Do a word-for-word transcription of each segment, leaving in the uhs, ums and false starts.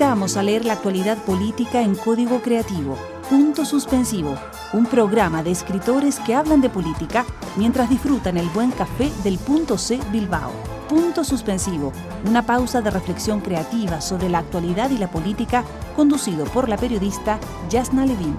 invitamos a leer la actualidad política en Código Creativo, Punto Suspensivo, un programa de escritores que hablan de política mientras disfrutan el buen café del Punto C Bilbao. Punto Suspensivo, una pausa de reflexión creativa sobre la actualidad y la política, conducido por la periodista Yasna Levin.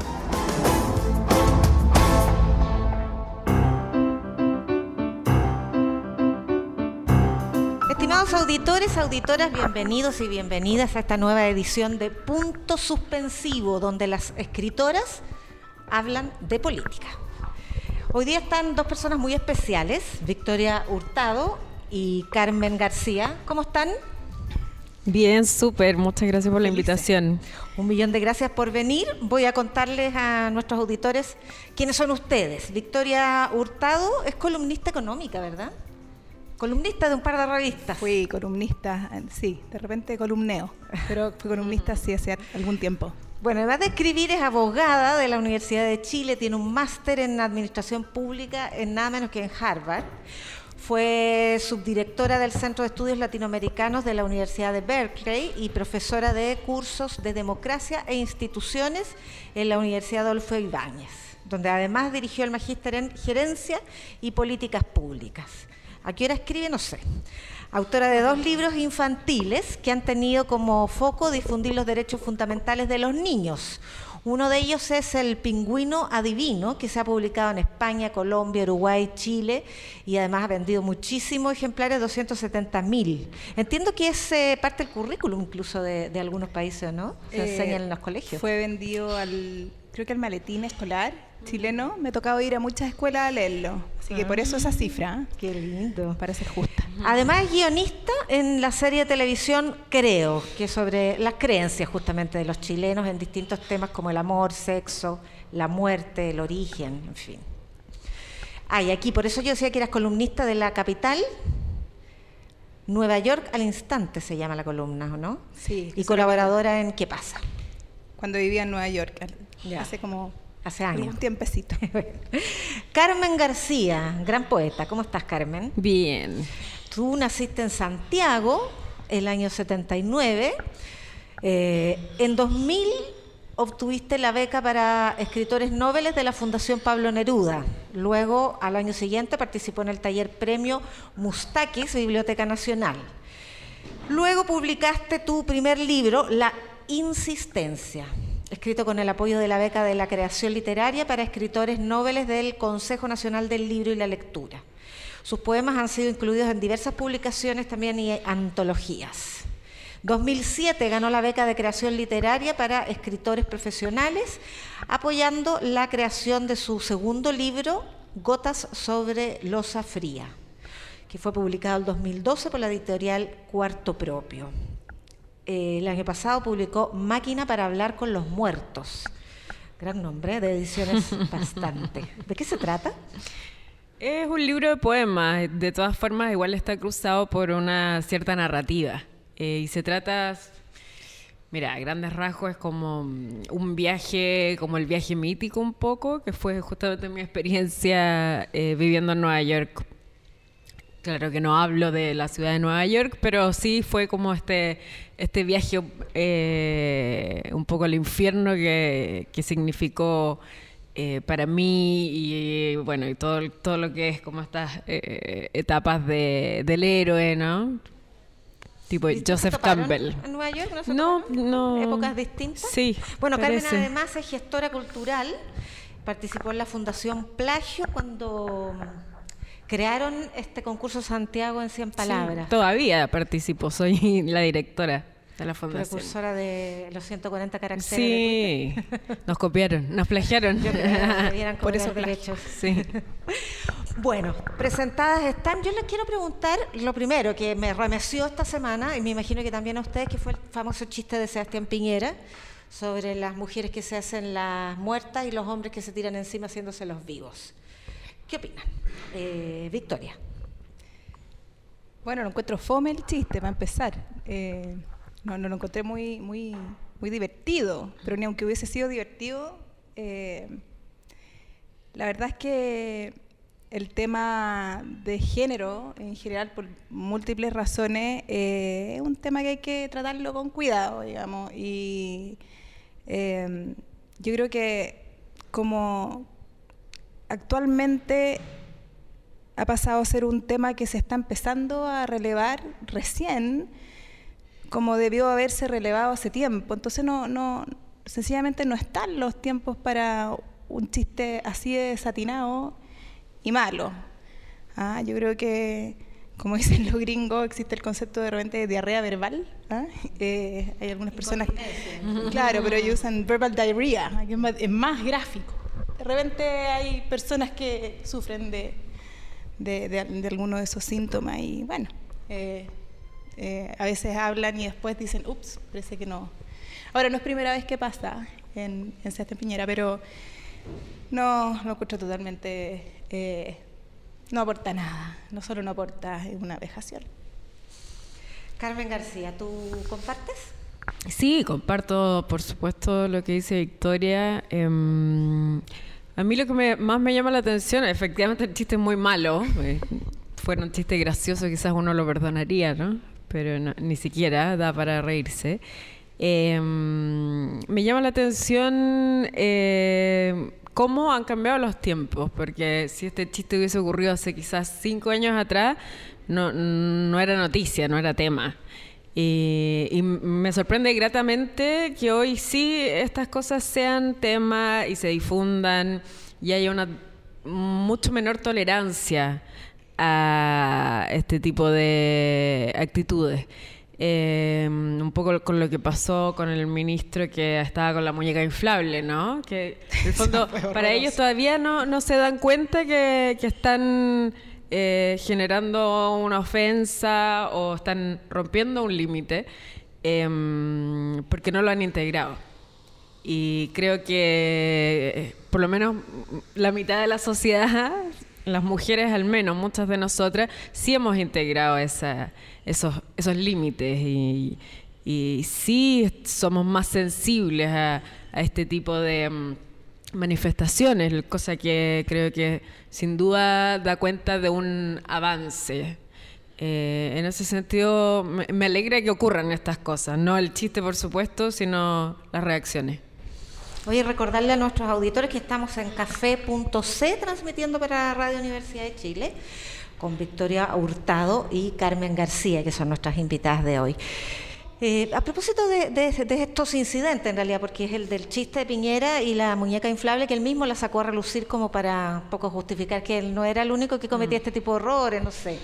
Estimados auditores, auditoras, bienvenidos y bienvenidas a esta nueva edición de Punto Suspensivo, donde las escritoras hablan de política. Hoy día están dos personas muy especiales, Victoria Hurtado y Carmen García. ¿Cómo están? Bien, súper. Muchas gracias por la invitación. Un millón de gracias por venir. Voy a contarles a nuestros auditores quiénes son ustedes. Victoria Hurtado es columnista económica, ¿verdad? Columnista de un par de revistas. Fui columnista, sí, de repente columneo, pero fui columnista sí hace algún tiempo. Bueno, además de escribir, es abogada de la Universidad de Chile, tiene un máster en Administración Pública en nada menos que en Harvard. Fue subdirectora del Centro de Estudios Latinoamericanos de la Universidad de Berkeley y profesora de cursos de democracia e instituciones en la Universidad Adolfo Ibáñez, donde además dirigió el magíster en gerencia y políticas públicas. ¿A qué hora escribe? No sé. Autora de dos libros infantiles que han tenido como foco difundir los derechos fundamentales de los niños. Uno de ellos es El Pingüino Adivino, que se ha publicado en España, Colombia, Uruguay, Chile, y además ha vendido muchísimos ejemplares, doscientos setenta mil. Entiendo que es eh, parte del currículum incluso de, de algunos países, ¿no? Se eh, enseñan en los colegios. Fue vendido al, creo que al maletín escolar chileno. Me ha tocado ir a muchas escuelas a leerlo, así que por eso esa cifra. ¿eh? Qué lindo. Para ser justa. Además es guionista en la serie de televisión Creo, que es sobre las creencias justamente de los chilenos en distintos temas como el amor, sexo, la muerte, el origen, en fin. Ah, y aquí, por eso yo decía que eras columnista de La Capital, Nueva York al instante se llama la columna, ¿o no? Sí. Y colaboradora en ¿Qué pasa? Cuando vivía en Nueva York, ya. hace como... Hace años. Un tiempecito. Carmen García, gran poeta. ¿Cómo estás, Carmen? Bien. Tú naciste en Santiago el año setenta y nueve. Eh, en dos mil obtuviste la beca para escritores noveles de la Fundación Pablo Neruda. Luego, al año siguiente, participó en el taller Premio Mustakis, Biblioteca Nacional. Luego publicaste tu primer libro, La Insistencia, escrito con el apoyo de la beca de la creación literaria para escritores noveles del Consejo Nacional del Libro y la Lectura. Sus poemas han sido incluidos en diversas publicaciones también y antologías. dos mil siete ganó la beca de creación literaria para escritores profesionales, apoyando la creación de su segundo libro, Gotas sobre losa fría, que fue publicado en dos mil doce por la editorial Cuarto Propio. Eh, el año pasado publicó Máquina para hablar con los muertos. Gran nombre, de ediciones bastante. ¿De qué se trata? Es un libro de poemas. De todas formas, igual está cruzado por una cierta narrativa. Eh, y se trata, mira, a grandes rasgos es como un viaje, como el viaje mítico un poco, que fue justamente mi experiencia eh, viviendo en Nueva York. Claro que no hablo de la ciudad de Nueva York, pero sí fue como este, este viaje eh, un poco al infierno que, que significó eh, para mí y bueno y todo, todo lo que es como estas eh, etapas de, del héroe, ¿no? Tipo Joseph Campbell. ¿En Nueva York? ¿No se no, no. ¿Épocas distintas? Sí. Bueno, parece. Carmen además es gestora cultural, participó en la Fundación Plagio cuando crearon este concurso Santiago en cien palabras. Sí, todavía participo, soy la directora de la fundación. Precursora de los ciento cuarenta caracteres. Sí, de nos copiaron, nos plagiaron. Yo creo que debieran por cobrar eso derechos. Sí. Bueno, presentadas están. Yo les quiero preguntar lo primero que me remeció esta semana, y me imagino que también a ustedes, que fue el famoso chiste de Sebastián Piñera sobre las mujeres que se hacen las muertas y los hombres que se tiran encima haciéndose los vivos. ¿Qué opinan? Eh, Victoria. Bueno, lo encuentro fome el chiste, para empezar. Eh, no, no lo encontré muy, muy, muy divertido, pero ni aunque hubiese sido divertido, eh, la verdad es que el tema de género, en general, por múltiples razones, eh, es un tema que hay que tratarlo con cuidado, digamos. Y eh, yo creo que como actualmente ha pasado a ser un tema que se está empezando a relevar recién, como debió haberse relevado hace tiempo. Entonces, no, no, sencillamente no están los tiempos para un chiste así de desatinado y malo. Ah, yo creo que, como dicen los gringos, existe el concepto de repente de diarrea verbal. ¿Ah? Eh, hay algunas personas, claro, pero ellos usan verbal diarrhea, que es más, es más gráfico. De repente hay personas que sufren de, de, de, de alguno de esos síntomas y bueno, eh, eh, a veces hablan y después dicen, ups, parece que no. Ahora, no es primera vez que pasa en, en Sebastián Piñera, pero no lo encuentro totalmente... Eh, no aporta nada, no solo no aporta, es una vejación. Carmen García, ¿tú compartes? Sí, comparto, por supuesto, lo que dice Victoria. Eh, a mí lo que me, más me llama la atención, efectivamente el chiste es muy malo. Eh, fuera un chiste gracioso, quizás uno lo perdonaría, ¿no? Pero no, ni siquiera da para reírse. Eh, me llama la atención... Eh, cómo han cambiado los tiempos, porque si este chiste hubiese ocurrido hace quizás cinco años atrás, no, no era noticia, no era tema. Y, y me sorprende gratamente que hoy sí estas cosas sean tema y se difundan y haya una mucho menor tolerancia a este tipo de actitudes. Eh, un poco con lo que pasó con el ministro que estaba con la muñeca inflable, ¿no? Que en el fondo para ellos todavía no, no se dan cuenta que, que están eh, generando una ofensa o están rompiendo un límite eh, porque no lo han integrado. Y creo que eh, por lo menos la mitad de la sociedad, las mujeres al menos, muchas de nosotras, sí hemos integrado esa, esos, esos límites y, y sí somos más sensibles a, a este tipo de um, manifestaciones, cosa que creo que sin duda da cuenta de un avance. Eh, en ese sentido, me, me alegra que ocurran estas cosas, no el chiste por supuesto, sino las reacciones. Voy a recordarle a nuestros auditores que estamos en café punto ce transmitiendo para Radio Universidad de Chile con Victoria Hurtado y Carmen García, que son nuestras invitadas de hoy. Eh, a propósito de, de, de estos incidentes, en realidad, porque es el del chiste de Piñera y la muñeca inflable, que él mismo la sacó a relucir como para un poco justificar que él no era el único que cometía mm. este tipo de errores, no sé.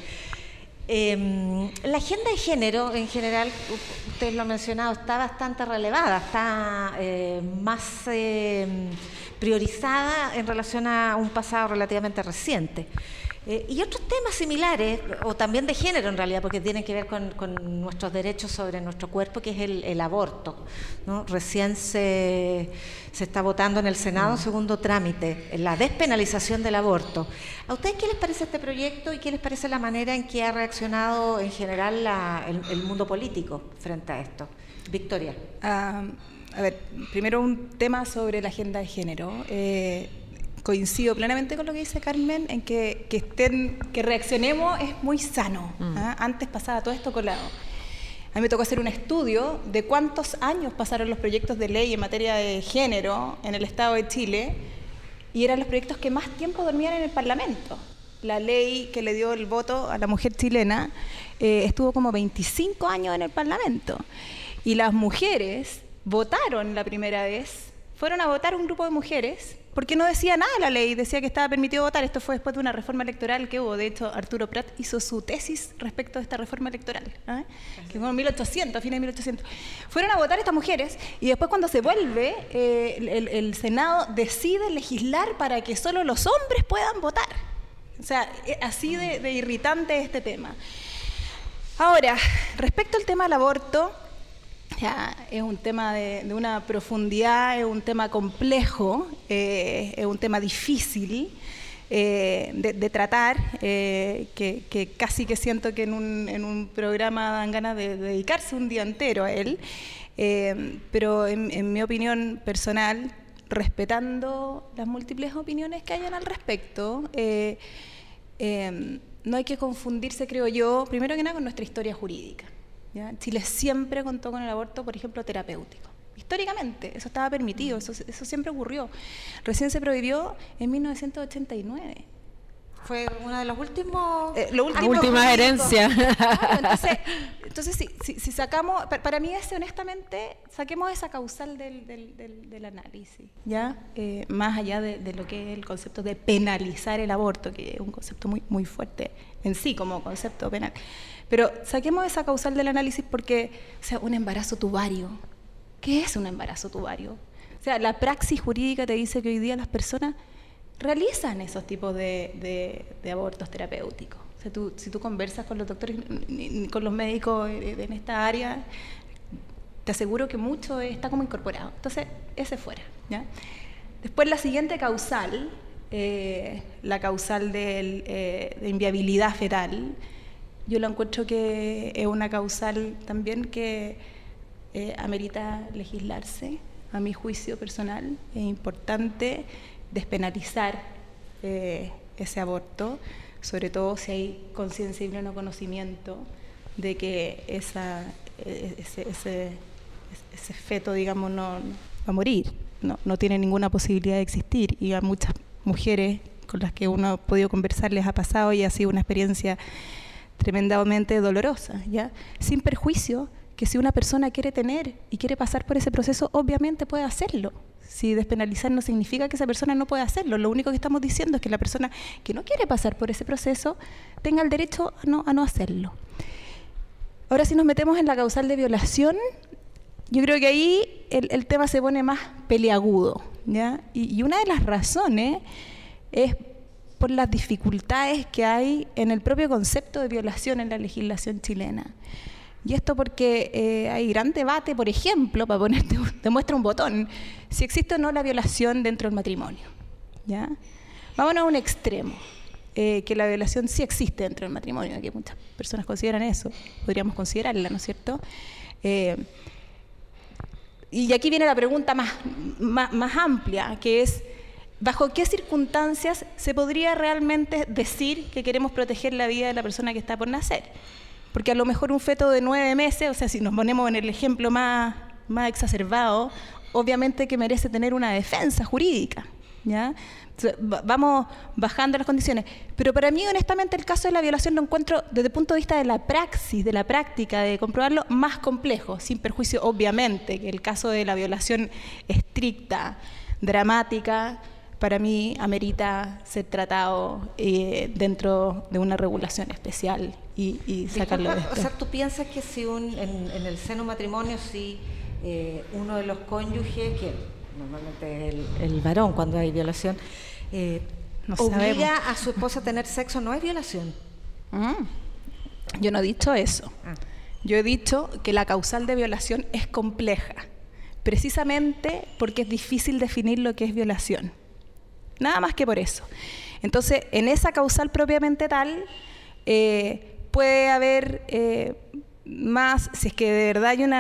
Eh, la agenda de género, en general, ustedes lo han mencionado, está bastante relevada, está eh, más eh, priorizada en relación a un pasado relativamente reciente. Eh, y otros temas similares, o también de género en realidad, porque tienen que ver con, con nuestros derechos sobre nuestro cuerpo, que es el, el aborto, ¿no? Recién se, se está votando en el Senado, segundo trámite, la despenalización del aborto. ¿A ustedes qué les parece este proyecto y qué les parece la manera en que ha reaccionado en general la, el, el mundo político frente a esto? Victoria. Uh, a ver, primero un tema sobre la agenda de género. Eh, Coincido plenamente con lo que dice Carmen en que, que estén, que reaccionemos es muy sano. Mm. ¿Ah? Antes pasaba todo esto colado. A mí me tocó hacer un estudio de cuántos años pasaron los proyectos de ley en materia de género en el Estado de Chile y eran los proyectos que más tiempo dormían en el Parlamento. La ley que le dio el voto a la mujer chilena eh, estuvo como veinticinco años en el Parlamento y las mujeres votaron la primera vez, fueron a votar un grupo de mujeres porque no decía nada la ley, decía que estaba permitido votar. Esto fue después de una reforma electoral que hubo. De hecho, Arturo Prat hizo su tesis respecto a esta reforma electoral, ¿eh? que fue en mil ochocientos, a fines de mil ochocientos. Fueron a votar estas mujeres y después cuando se vuelve, eh, el, el Senado decide legislar para que solo los hombres puedan votar. O sea, así de, de irritante este tema. Ahora, respecto al tema del aborto, ya, es un tema de, de una profundidad, es un tema complejo, eh, es un tema difícil eh, de, de tratar, eh, que, que casi que siento que en un, en un programa dan ganas de, de dedicarse un día entero a él, eh, pero en, en mi opinión personal, respetando las múltiples opiniones que hayan al respecto, eh, eh, no hay que confundirse, creo yo, primero que nada con nuestra historia jurídica, ¿ya? Chile siempre contó con el aborto, por ejemplo, terapéutico. Históricamente, eso estaba permitido, eso, eso siempre ocurrió. Recién se prohibió en mil novecientos ochenta y nueve. Fue uno de los últimos... Eh, lo último, última herencia. Claro, entonces, entonces si, si, si sacamos, para, para mí ese, honestamente, saquemos esa causal del, del, del, del análisis, ¿ya? Eh, más allá de, de lo que es el concepto de penalizar el aborto, que es un concepto muy, muy fuerte en sí como concepto penal. Pero saquemos esa causal del análisis porque, o sea, un embarazo tubario, ¿qué es un embarazo tubario? O sea, la praxis jurídica te dice que hoy día las personas realizan esos tipos de, de, de abortos terapéuticos. O sea, tú, si tú conversas con los doctores, con los médicos en esta área, te aseguro que mucho está como incorporado. Entonces, ese fuera, ¿ya? Después la siguiente causal, eh, la causal del, eh, de inviabilidad fetal, yo lo encuentro que es una causal también que eh, amerita legislarse, a mi juicio personal. Es importante despenalizar eh, ese aborto, sobre todo si hay conciencia y pleno conocimiento de que esa, ese, ese, ese feto, digamos, no, no va a morir, no, no tiene ninguna posibilidad de existir, y a muchas mujeres con las que uno ha podido conversar les ha pasado y ha sido una experiencia tremendamente dolorosa, ¿ya? Sin perjuicio que si una persona quiere tener y quiere pasar por ese proceso, obviamente puede hacerlo. Si despenalizar no significa que esa persona no pueda hacerlo, lo único que estamos diciendo es que la persona que no quiere pasar por ese proceso tenga el derecho a no, a no hacerlo. Ahora, si nos metemos en la causal de violación, yo creo que ahí el, el tema se pone más peliagudo, ¿ya? Y, y una de las razones es por las dificultades que hay en el propio concepto de violación en la legislación chilena. Y esto porque eh, hay gran debate, por ejemplo, para ponerte, te muestra un botón, si existe o no la violación dentro del matrimonio, ¿ya? Vámonos a un extremo, eh, que la violación sí existe dentro del matrimonio, que muchas personas consideran eso, podríamos considerarla, ¿no es cierto? Eh, y aquí viene la pregunta más, más, más amplia, que es, ¿bajo qué circunstancias se podría realmente decir que queremos proteger la vida de la persona que está por nacer? Porque a lo mejor un feto de nueve meses, o sea, si nos ponemos en el ejemplo más, más exacerbado, obviamente que merece tener una defensa jurídica, ¿ya? Entonces, vamos bajando las condiciones. Pero para mí, honestamente, el caso de la violación lo encuentro, desde el punto de vista de la praxis, de la práctica, de comprobarlo, más complejo, sin perjuicio, obviamente, que el caso de la violación estricta, dramática, para mí amerita ser tratado eh, dentro de una regulación especial y, y sacarlo de esto. O sea, ¿tú piensas que si un, en, en el seno matrimonio, si eh, uno de los cónyuges, que normalmente es el, el varón cuando hay violación, eh, no obliga sabemos. a su esposa a tener sexo, no es violación? Mm. Yo no he dicho eso. Ah. Yo he dicho que la causal de violación es compleja, precisamente porque es difícil definir lo que es violación. Nada más que por eso. Entonces, en esa causal propiamente tal, eh, puede haber eh, más, si es que de verdad hay un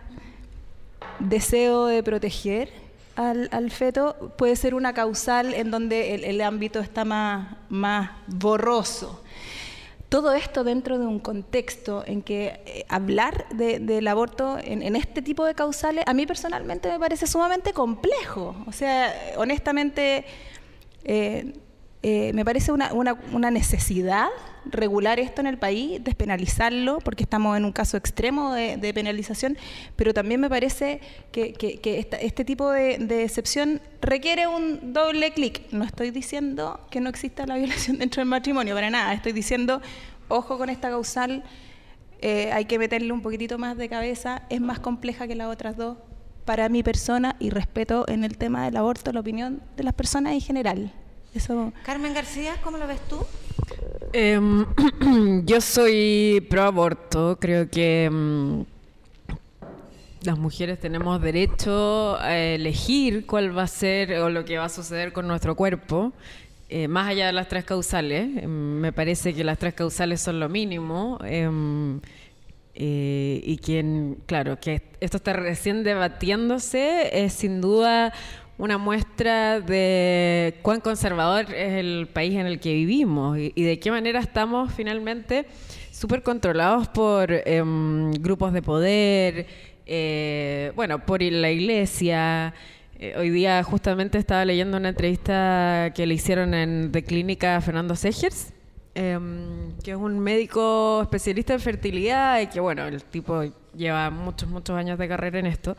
deseo de proteger al, al feto, puede ser una causal en donde el, el ámbito está más, más borroso. Todo esto dentro de un contexto en que eh, hablar de, del aborto en, en este tipo de causales, a mí personalmente me parece sumamente complejo. O sea, honestamente... Eh, eh, me parece una, una, una necesidad regular esto en el país, despenalizarlo, porque estamos en un caso extremo de, de penalización, pero también me parece que, que, que esta, este tipo de, de excepción requiere un doble clic. No estoy diciendo que no exista la violación dentro del matrimonio, para nada. Estoy diciendo, ojo con esta causal, eh, hay que meterle un poquitito más de cabeza, es más compleja que las otras dos. Para mi persona, y respeto en el tema del aborto la opinión de las personas en general. Eso... Carmen García, ¿cómo lo ves tú? Eh, yo soy pro aborto, creo que um, las mujeres tenemos derecho a elegir cuál va a ser o lo que va a suceder con nuestro cuerpo, eh, más allá de las tres causales. Eh, me parece que las tres causales son lo mínimo. Eh, Eh, y quien, claro, que esto está recién debatiéndose, es sin duda una muestra de cuán conservador es el país en el que vivimos y, y de qué manera estamos finalmente súper controlados por eh, grupos de poder, eh, bueno, por la iglesia. Eh, hoy día justamente estaba leyendo una entrevista que le hicieron en The Clínica a Fernando Segers, eh, que es un médico especialista en fertilidad y que, bueno, el tipo lleva muchos, muchos años de carrera en esto.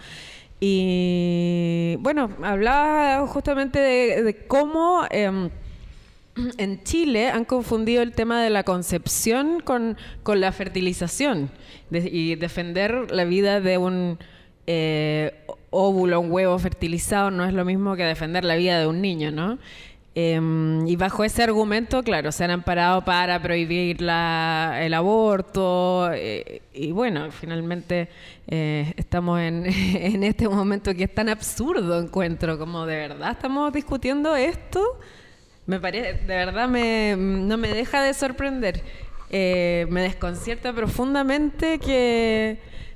Y, bueno, hablaba justamente de, de cómo eh, en Chile han confundido el tema de la concepción con, con la fertilización de, y defender la vida de un eh, óvulo, un huevo fertilizado no es lo mismo que defender la vida de un niño, ¿no? Eh, y bajo ese argumento, claro, se han amparado para prohibir la, el aborto eh, y bueno, finalmente eh, estamos en, en este momento que es tan absurdo, encuentro, como de verdad estamos discutiendo esto. Me parece, de verdad me, no me deja de sorprender. Eh, me desconcierta profundamente que,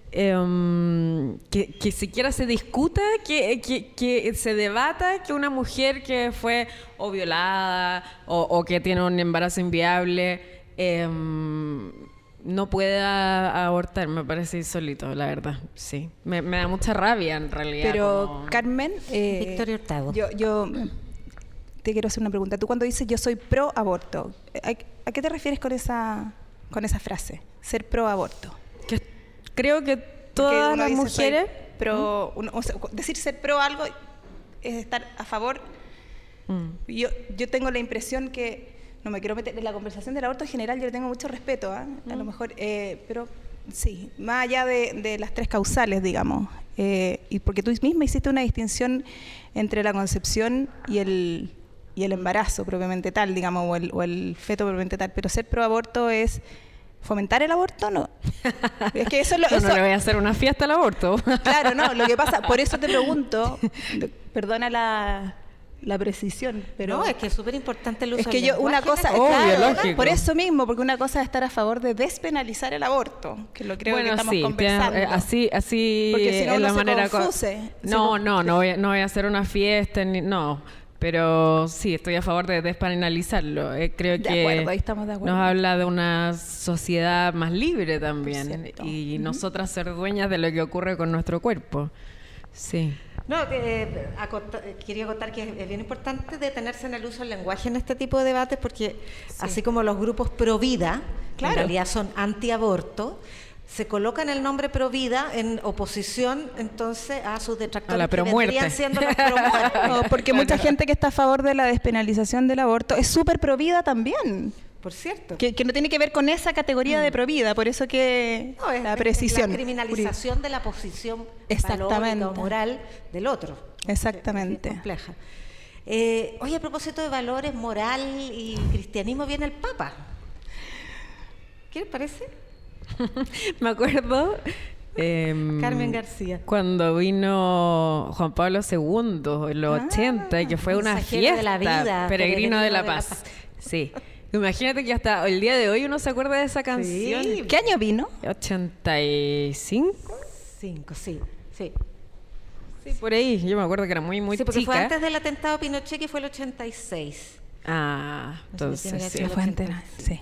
eh, que, que siquiera se discuta, que, que, que se debata que una mujer que fue o violada o, o que tiene un embarazo inviable eh, no pueda abortar. Me parece insólito, la verdad. Sí, me, me da mucha rabia en realidad. Pero como... Carmen, eh, Victoria Hurtado. Yo, yo te quiero hacer una pregunta. Tú cuando dices yo soy pro aborto, ¿a, a qué te refieres con esa con esa frase? Ser pro aborto. Que creo que todas las mujeres pro, uno, o sea, decir ser pro algo es estar a favor. Mm. Yo yo tengo la impresión que no me quiero meter en la conversación del aborto en general, yo le tengo mucho respeto, ¿eh? Mm. A lo mejor, eh, pero sí, más allá de, de las tres causales, digamos, eh, y porque tú misma hiciste una distinción entre la concepción y el y el embarazo propiamente tal, digamos, o el, o el feto propiamente tal, pero ser pro aborto es fomentar el aborto, no. Es que eso es lo, Yo eso, no le voy a hacer una fiesta al aborto. Claro, no, lo que pasa, por eso te pregunto, perdona la, la precisión, pero no, es que es súper importante el uso es que del yo una cosa, Obvio, claro, lógico. por eso mismo, porque una cosa es estar a favor de despenalizar el aborto, que lo creo bueno, que estamos sí, conversando. tiene, así, así porque si no es uno la se manera. confuse, No, se no, no voy, no voy a hacer una fiesta, ni, no. Pero sí, estoy a favor de despenalizarlo. Eh, creo de que acuerdo, ahí estamos de acuerdo. nos habla de una sociedad más libre también Cierto. y Uh-huh. nosotras ser dueñas de lo que ocurre con nuestro cuerpo. Sí. No, eh, acota, quería contar que es, es bien importante detenerse en el uso del lenguaje en este tipo de debates porque sí. Así como los grupos pro vida, claro. En realidad son antiaborto, se colocan el nombre pro vida en oposición entonces a sus detractores a la que vendrían siendo los pro muerte. No, porque mucha gente que está a favor de la despenalización del aborto es súper pro vida también. Por cierto. Que, que no tiene que ver con esa categoría mm. de pro vida, por eso que no, es, la precisión. La criminalización de la posición valórica o moral del otro. Exactamente. Es, es compleja. Eh, oye, a propósito de valores, moral y cristianismo, viene el Papa. ¿Qué les parece? Me acuerdo eh, Carmen García cuando vino Juan Pablo segundo en los ah, ochenta y que fue una fiesta de la vida, peregrino, peregrino de la de paz, la paz. Sí, imagínate que hasta el día de hoy uno se acuerda de esa canción. Sí. ¿Qué año vino? ochenta y cinco Cinco, sí, sí. Sí, por ahí, yo me acuerdo que era muy, muy sí, porque chica. Fue antes del atentado Pinochet, que fue el ochenta y seis. Ah, entonces sí. Fue antes, sí.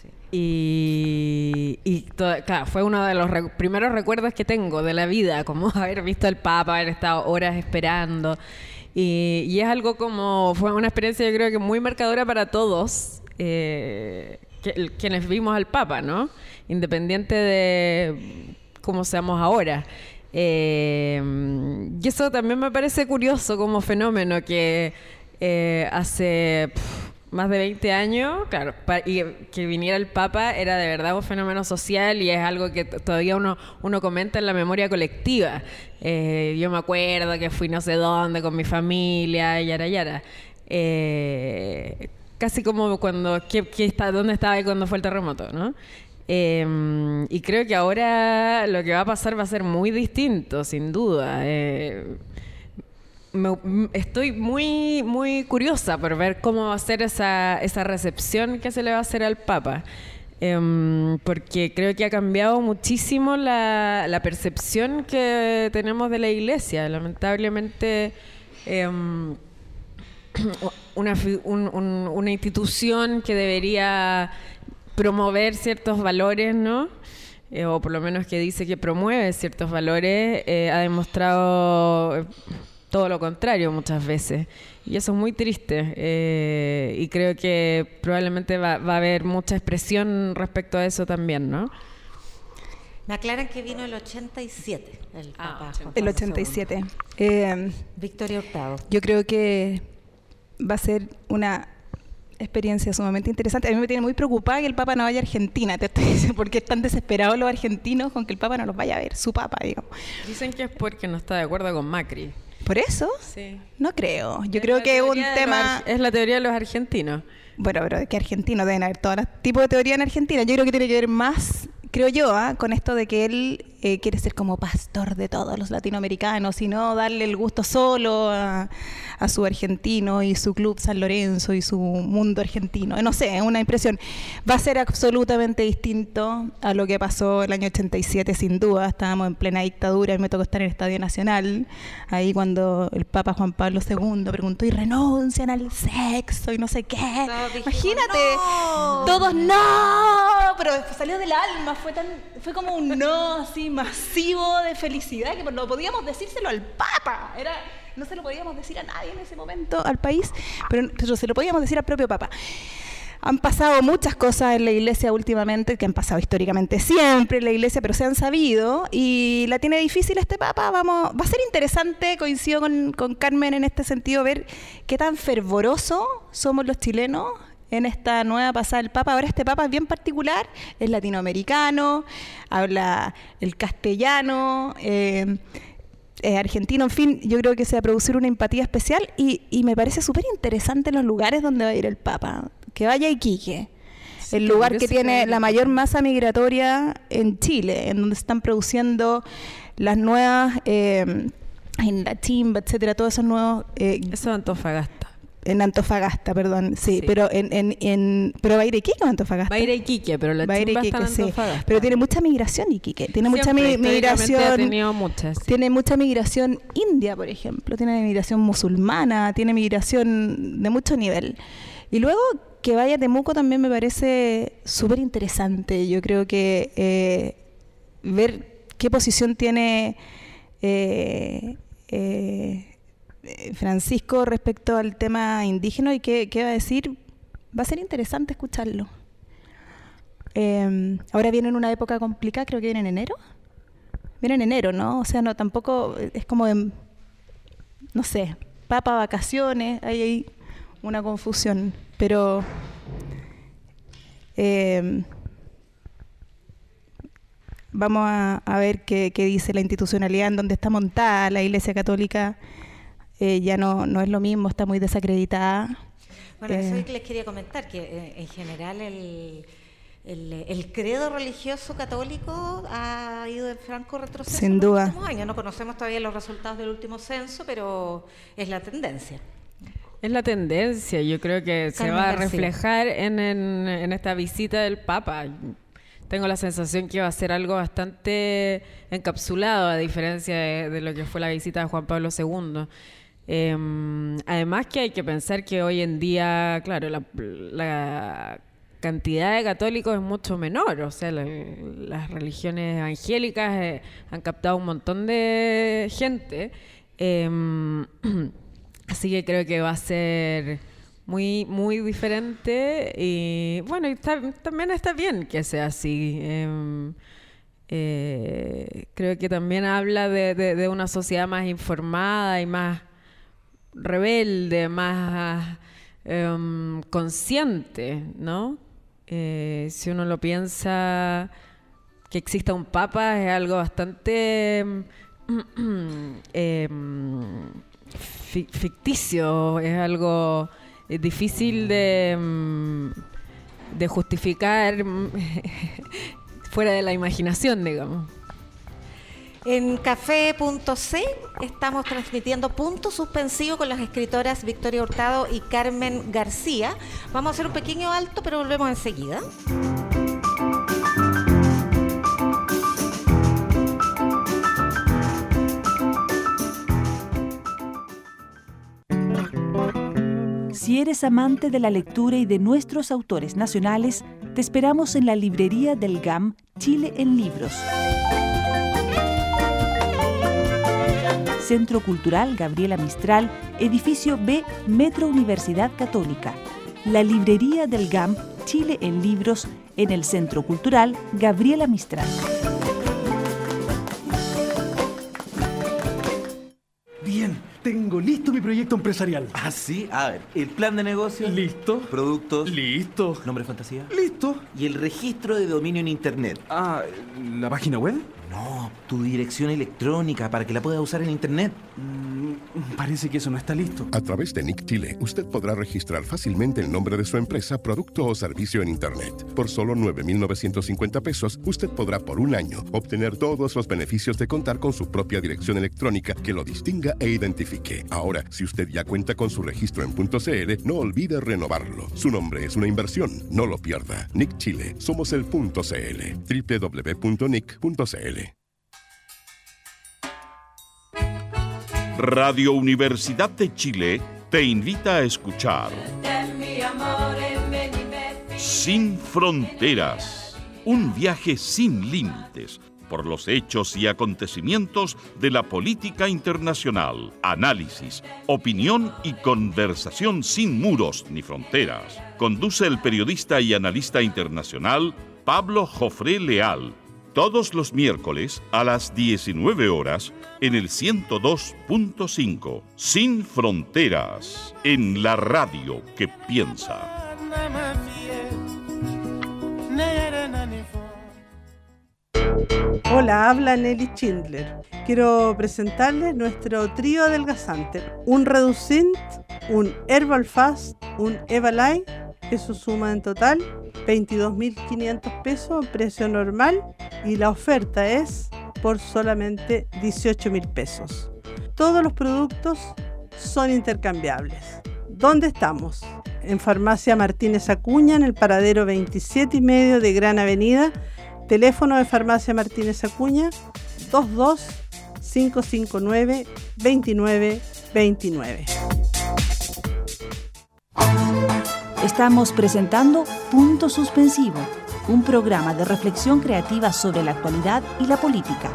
Y, y todo, claro, fue uno de los re- primeros recuerdos que tengo de la vida, como haber visto al Papa, haber estado horas esperando. Y, y es algo como, fue una experiencia yo creo que muy marcadora para todos, eh, que, quienes vimos al Papa, ¿no? Independiente de cómo seamos ahora. Eh, y eso también me parece curioso como fenómeno que eh, hace... Pff, más de veinte años, claro, pa- y que viniera el Papa era de verdad un fenómeno social y es algo que t- todavía uno, uno comenta en la memoria colectiva. Eh, yo me acuerdo que fui no sé dónde con mi familia, yara, yara. Eh, casi como cuando, ¿qué, qué está, ¿dónde estaba cuando fue el terremoto, no? Eh, y creo que ahora lo que va a pasar va a ser muy distinto, sin duda. Eh, Me, estoy muy muy curiosa por ver cómo va a ser esa, esa recepción que se le va a hacer al Papa, eh, porque creo que ha cambiado muchísimo la, la percepción que tenemos de la Iglesia. Lamentablemente Eh, una, un, un, una institución que debería promover ciertos valores, ¿no? Eh, o por lo menos que dice que promueve ciertos valores, eh, ha demostrado todo lo contrario muchas veces. Y eso es muy triste. Eh, y creo que probablemente va, va a haber mucha expresión respecto a eso también, ¿no? Me aclaran que vino el ochenta y siete, el Papa. Ah, el ochenta y siete. Eh, Victoria Hurtado. Yo creo que va a ser una experiencia sumamente interesante. A mí me tiene muy preocupada que el Papa no vaya a Argentina, te estoy diciendo, porque están desesperados los argentinos con que el Papa no los vaya a ver, su Papa, digamos. Dicen que es porque no está de acuerdo con Macri. ¿Por eso? Sí. No creo. Yo Es creo la que es un teoría de tema... los- es la teoría de los argentinos. Bueno, pero que argentinos deben haber todo tipo de teoría en Argentina. Yo creo que tiene que ver más, creo yo, ¿eh? con esto de que él eh, quiere ser como pastor de todos los latinoamericanos y no darle el gusto solo a, a su argentino y su club San Lorenzo y su mundo argentino. No sé, es una impresión. Va a ser absolutamente distinto a lo que pasó el año ochenta y siete, sin duda. Estábamos en plena dictadura y me tocó estar en el Estadio Nacional, ahí cuando el Papa Juan Pablo segundo preguntó, ¿y renuncian al sexo? Y no sé qué. Todos dijimos, Imagínate, ¡no! todos no, pero salió del alma, fue tan, fue como un no así masivo de felicidad que no podíamos decírselo al Papa, era, no se lo podíamos decir a nadie en ese momento, al país, pero, pero se lo podíamos decir al propio Papa. Han pasado muchas cosas en la Iglesia últimamente, que han pasado históricamente siempre en la Iglesia, pero se han sabido, y la tiene difícil este Papa. Vamos, va a ser interesante, coincido con, con Carmen en este sentido, ver qué tan fervorosos somos los chilenos en esta nueva pasada del Papa. Ahora este Papa es bien particular, es latinoamericano, habla el castellano, eh, es argentino, en fin, yo creo que se va a producir una empatía especial y, y me parece súper interesante los lugares donde va a ir el Papa. Que vaya a Iquique, Sí, el lugar creo que sí tiene que- la mayor masa migratoria en Chile, en donde se están produciendo las nuevas, eh, en la Chimba, etcétera, todos esos nuevos... eh, Eso es Antofagasta. en Antofagasta, perdón, sí, Sí. pero en, en, en pero va a ir a Iquique o Antofagasta. Va a ir a Iquique, pero la Va a ir a chimba está en Iquique, sí. Antofagasta. Pero tiene mucha migración Iquique, tiene mucha Siempre, mi- históricamente migración... ha tenido muchas. Sí. Tiene mucha migración india, por ejemplo, tiene migración musulmana, tiene migración de mucho nivel. Y luego que vaya a Temuco también me parece súper interesante. Yo creo que eh, ver qué posición tiene eh, eh, Francisco respecto al tema indígena y qué, qué va a decir, va a ser interesante escucharlo. Eh, ahora viene en una época complicada, creo que viene en enero. Viene en enero, ¿no? O sea, no, tampoco es como, en, no sé, papa, vacaciones, ahí hay una confusión, pero eh, vamos a, a ver qué, qué dice la institucionalidad en donde está montada la Iglesia Católica. Eh, ya no, no es lo mismo, está muy desacreditada. Bueno, Eh, eso es que les quería comentar, que eh, en general el, el, el credo religioso católico ha ido en franco retroceso Sin en duda. los últimos años. No conocemos todavía los resultados del último censo, pero es la tendencia. Es la tendencia, yo creo que se Carmen va a García. reflejar en, en, en esta visita del Papa. Tengo la sensación que va a ser algo bastante encapsulado, a diferencia de, de lo que fue la visita de Juan Pablo segundo. Eh, además que hay que pensar que hoy en día, claro, la, la cantidad de católicos es mucho menor, o sea, la- las religiones evangélicas eh, han captado un montón de gente. Eh, Así que creo que va a ser muy, muy diferente y bueno, y está- también está bien que sea así. Eh, eh, creo que también habla de, de- de una sociedad más informada y más rebelde, más em, consciente, ¿no? Eh, si uno lo piensa, que exista un papa es algo bastante em, em, fi- ficticio, es algo eh, difícil de, mm, de justificar mm, fuera de la imaginación, digamos. En café punto c estamos transmitiendo Punto Suspensivo con las escritoras Victoria Hurtado y Carmen García. Vamos a hacer un pequeño alto, pero volvemos enseguida. Si eres amante de la lectura y de nuestros autores nacionales, te esperamos en la librería del G A M Chile en Libros. Centro Cultural Gabriela Mistral, Edificio B, Metro Universidad Católica. La librería del G A M Chile en Libros en el Centro Cultural Gabriela Mistral. Bien, tengo listo mi proyecto empresarial. Ah, sí. A ver, el plan de negocio. Listo. Productos. Listo. Nombre de fantasía. Listo. Y el registro de dominio en internet. Ah, ¿la página web? No, tu dirección electrónica para que la puedas usar en internet. Mm, parece que eso no está listo. A través de Nick Chile, usted podrá registrar fácilmente el nombre de su empresa, producto o servicio en internet. Por solo nueve mil novecientos cincuenta pesos, usted podrá por un año obtener todos los beneficios de contar con su propia dirección electrónica que lo distinga e identifique. Ahora, si usted ya cuenta con su registro en .cl, no olvide renovarlo. Su nombre es una inversión, no lo pierda. Nick Chile, somos el .cl. doble u doble u doble u punto nick punto c l. Radio Universidad de Chile te invita a escuchar Sin Fronteras, un viaje sin límites por los hechos y acontecimientos de la política internacional, análisis, opinión y conversación sin muros ni fronteras. Conduce el periodista y analista internacional Pablo Jofré Leal, todos los miércoles a las diecinueve horas en el ciento dos punto cinco. Sin Fronteras, en la radio que piensa. Hola, habla Nelly Schindler. Quiero presentarles nuestro trío adelgazante. Un Reducint, un Herbal Fast, un Evalite. Eso suma en total veintidós mil quinientos pesos, precio normal, y la oferta es por solamente dieciocho mil pesos. Todos los productos son intercambiables. ¿Dónde estamos? En Farmacia Martínez Acuña, en el paradero veintisiete y medio de Gran Avenida. Teléfono de Farmacia Martínez Acuña dos dos cinco cinco nueve dos nueve dos nueve. Estamos presentando Punto Suspensivo, un programa de reflexión creativa sobre la actualidad y la política.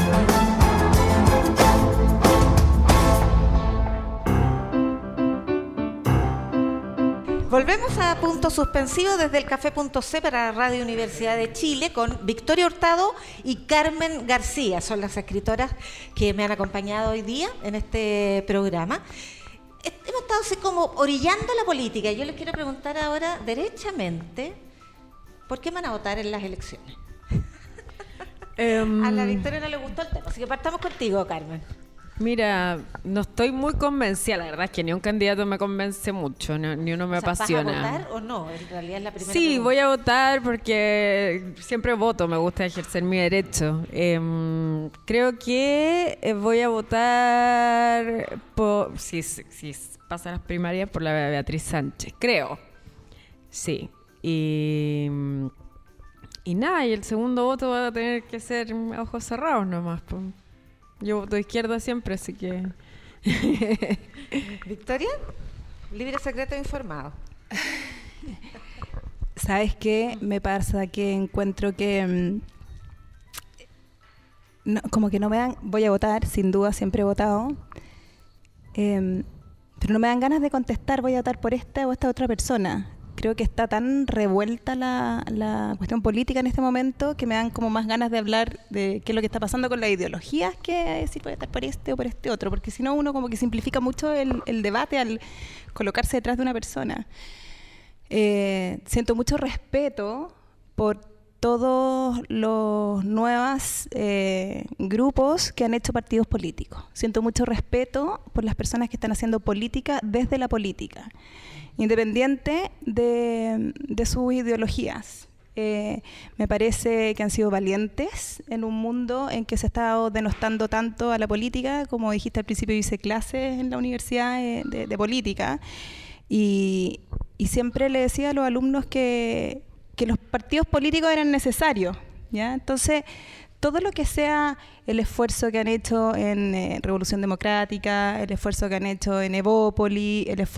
Volvemos a Punto Suspensivo desde el Café.c para Radio Universidad de Chile con Victoria Hurtado y Carmen García. Son las escritoras que me han acompañado hoy día en este programa. Hemos estado así como orillando la política. Yo les quiero preguntar ahora, derechamente, ¿por qué van a votar en las elecciones? Um, a la Victoria no le gustó el tema, así que partamos contigo, Carmen. Mira, no estoy muy convencida, la verdad es que ni un candidato me convence mucho, ni, ni uno me o sea, apasiona. ¿vas a votar o no? En realidad es la primera Sí, pregunta. voy a votar porque siempre voto, me gusta ejercer mi derecho. Eh, creo que voy a votar por, si, si, si pasa las primarias, por la Beatriz Sánchez, creo. Sí, y, y nada, y el segundo voto va a tener que ser a ojos cerrados nomás, pues. Yo voto izquierda siempre, así que... ¿Victoria? Libre, secreto e informado. ¿Sabes qué? Me pasa que encuentro que... Mmm, no, como que no me dan... Voy a votar, sin duda, siempre he votado. Eh, pero no me dan ganas de contestar, voy a votar por esta o esta otra persona. Creo que está tan revuelta la, la cuestión política en este momento que me dan como más ganas de hablar de qué es lo que está pasando con las ideologías que decir voy a estar por este o por este otro, porque si no uno como que simplifica mucho el, el debate al colocarse detrás de una persona. Eh, siento mucho respeto por todos los nuevos eh, grupos que han hecho partidos políticos. Siento mucho respeto por las personas que están haciendo política desde la política, independiente de, de sus ideologías. Eh, me parece que han sido valientes en un mundo en que se ha estado denostando tanto a la política. Como dijiste al principio, hice clases en la universidad de, de, de política y, y siempre le decía a los alumnos que, que los partidos políticos eran necesarios, ¿ya? Entonces, todo lo que sea el esfuerzo que han hecho en eh, Revolución Democrática, el esfuerzo que han hecho en Evópoli, el esfuerzo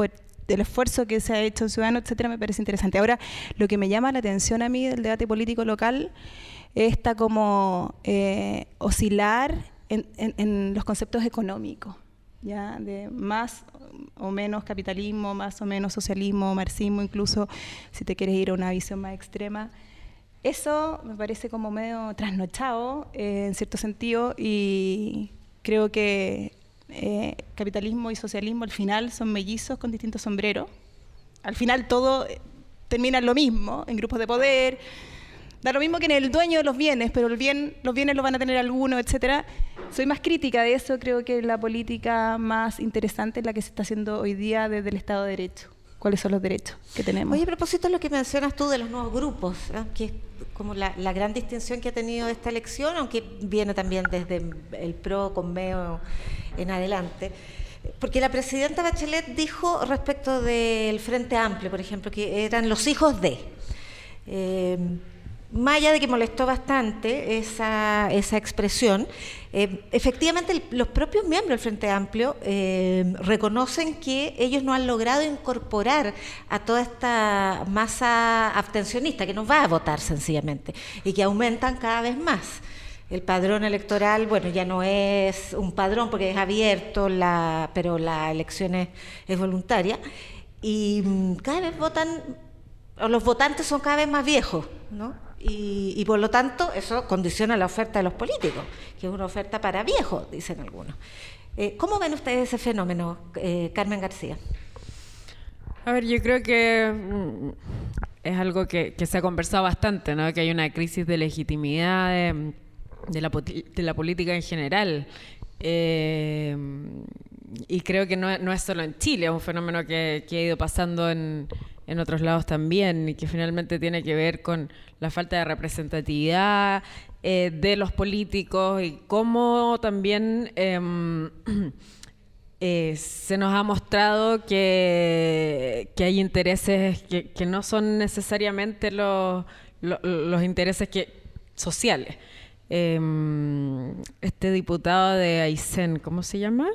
del esfuerzo que se ha hecho en Ciudadanos, etcétera, me parece interesante. Ahora, lo que me llama la atención a mí del debate político local es esta como eh, oscilar en, en, en los conceptos económicos, ya de más o menos capitalismo, más o menos socialismo, marxismo, incluso si te quieres ir a una visión más extrema. Eso me parece como medio trasnochado eh, en cierto sentido, y creo que eh, capitalismo y socialismo al final son mellizos con distintos sombreros. Al final todo termina en lo mismo, en grupos de poder. Da lo mismo que en el dueño de los bienes, pero el bien, los bienes los van a tener algunos, etcétera. Soy más crítica de eso, creo que la política más interesante es la que se está haciendo hoy día desde el Estado de Derecho. ¿Cuáles son los derechos que tenemos? Oye, a propósito de lo que mencionas tú de los nuevos grupos, ¿eh? que es como la, la gran distinción que ha tenido esta elección, aunque viene también desde el PRO con Meo en adelante. Porque la presidenta Bachelet dijo respecto del Frente Amplio, por ejemplo, que eran los hijos de... Eh, Más allá de que molestó bastante esa, esa expresión, eh, efectivamente el, los propios miembros del Frente Amplio eh, reconocen que ellos no han logrado incorporar a toda esta masa abstencionista que no va a votar sencillamente y que aumentan cada vez más. El padrón electoral, bueno, ya no es un padrón porque es abierto, la, pero la elección es, es voluntaria y mm, cada vez votan, o los votantes son cada vez más viejos, ¿no? Y, y por lo tanto eso condiciona la oferta de los políticos, que es una oferta para viejos, dicen algunos. Eh, ¿Cómo ven ustedes ese fenómeno, eh, Carmen García? A ver, yo creo que mm, es algo que, que se ha conversado bastante, ¿no? Que hay una crisis de legitimidad de, de, la, de la política en general. Eh, y creo que no, no es solo en Chile, es un fenómeno que, que ha ido pasando en, en otros lados también y que finalmente tiene que ver con la falta de representatividad eh, de los políticos y cómo también eh, eh, se nos ha mostrado que, que hay intereses que, que no son necesariamente los, los, los intereses que, sociales. Eh, este diputado de Aysén, ¿cómo se llama?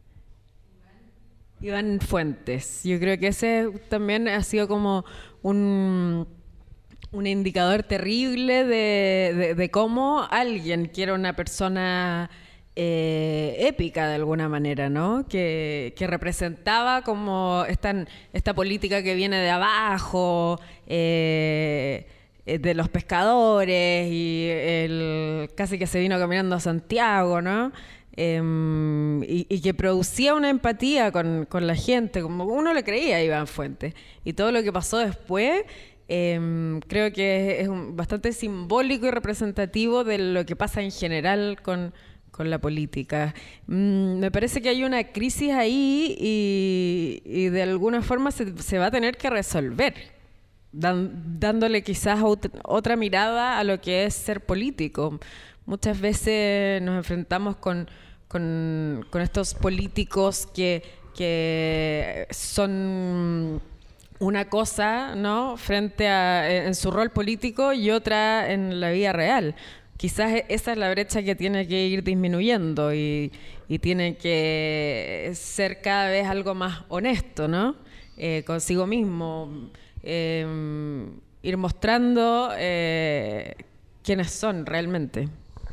Iván Fuentes. Yo creo que ese también ha sido como un, un indicador terrible de, de, de cómo alguien que era una persona eh, épica de alguna manera, ¿no? Que, que representaba como esta, esta política que viene de abajo, eh, de los pescadores y el, casi que se vino caminando a Santiago, ¿no? Eh, y, y que producía una empatía con, con la gente, como uno le creía a Iván Fuentes. Y todo lo que pasó después, eh, creo que es un, bastante simbólico y representativo de lo que pasa en general con, con la política. Mm, me parece que hay una crisis ahí y, y de alguna forma se, se va a tener que resolver, dan, dándole quizás ot- otra mirada a lo que es ser político. Muchas veces nos enfrentamos con, con, con estos políticos que, que son una cosa, ¿no?, frente a en su rol político y otra en la vida real. Quizás esa es la brecha que tiene que ir disminuyendo y, y tiene que ser cada vez algo más honesto, ¿no? Eh, consigo mismo, eh, ir mostrando eh, quiénes son realmente.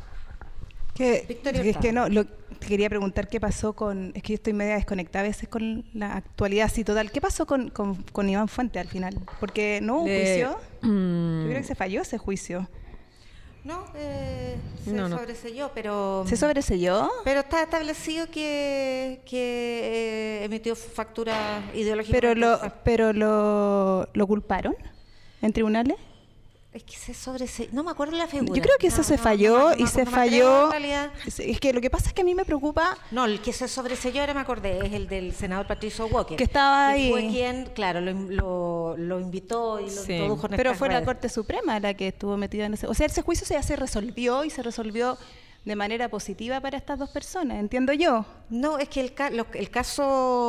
Que, es que no, lo, te quería preguntar qué pasó con, es que yo estoy media desconectada a veces con la actualidad así total. ¿Qué pasó con, con, con Iván Fuentes al final? Porque no hubo un De, juicio. Mm, Yo creo que se falló ese juicio. No, eh, se No, no. sobreselló, pero... ¿Se sobreselló? Pero está establecido que, que eh, emitió factura ideológica. Pero lo, pero lo, lo culparon en tribunales. Es que se sobreselló, no me acuerdo la figura. Yo creo que eso no, se no, falló no, no, y no, se no me falló. atrevo, en realidad. Es, es que lo que pasa es que a mí me preocupa. No, el que se sobreselló, ahora me acordé, es el del senador Patricio Walker. Que estaba que ahí. fue quien, claro, lo, lo, lo invitó y lo Sí. introdujo en Pero estas fue la redes. Corte Suprema la que estuvo metida en ese. O sea, ese juicio ya se resolvió y se resolvió de manera positiva para estas dos personas, entiendo yo. No, es que el, ca- lo- el caso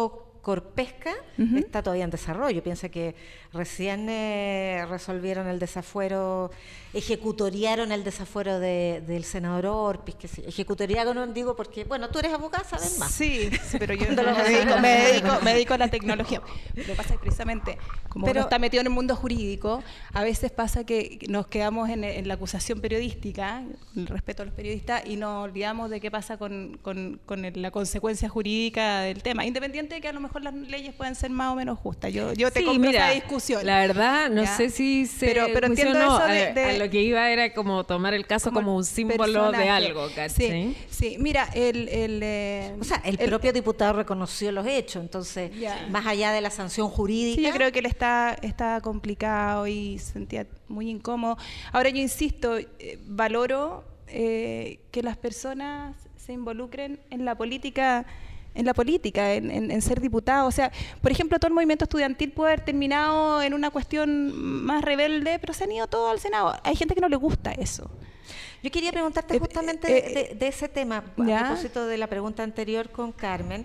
Corpesca Ujú. está todavía en desarrollo. Piensa que recién eh, resolvieron el desafuero, ejecutoriaron el desafuero de, del senador Orpiz, que sí, ejecutoriaron, no digo porque, bueno, tú eres abogada, sabes más. Sí, sí, pero yo Cuando lo me vas a dedico, hacer. me, dedico, me dedico a la tecnología. Lo que pasa es que precisamente, como Pero- uno está metido en el mundo jurídico, a veces pasa que nos quedamos en, en la acusación periodística, el respeto a los periodistas, y nos olvidamos de qué pasa con, con, con el- la consecuencia jurídica del tema, independiente de que a lo mejor las leyes pueden ser más o menos justas. Yo, yo te Sí, compro mira, esa discusión. La verdad, no ¿Ya? sé si se Pero- pero juició o entiendo no. eso de- a, de- a lo que iba era como tomar el caso como, un símbolo personaje. de algo, ¿cachai? Sí, sí, mira, el... el eh, O sea, el, propio diputado reconoció los hechos, entonces, Ya. más allá de la sanción jurídica... Sí, yo creo que él está, está complicado y se sentía muy incómodo. Ahora yo insisto, eh, valoro eh, que las personas se involucren en la política, en la política, en, en- en ser diputado. O sea, por ejemplo, todo el movimiento estudiantil puede haber terminado en una cuestión más rebelde, pero se han ido todos al Senado. Hay gente que no le gusta eso. Yo quería preguntarte Eh, justamente eh, de, de- de ese tema, ¿ya? a propósito de la pregunta anterior con Carmen,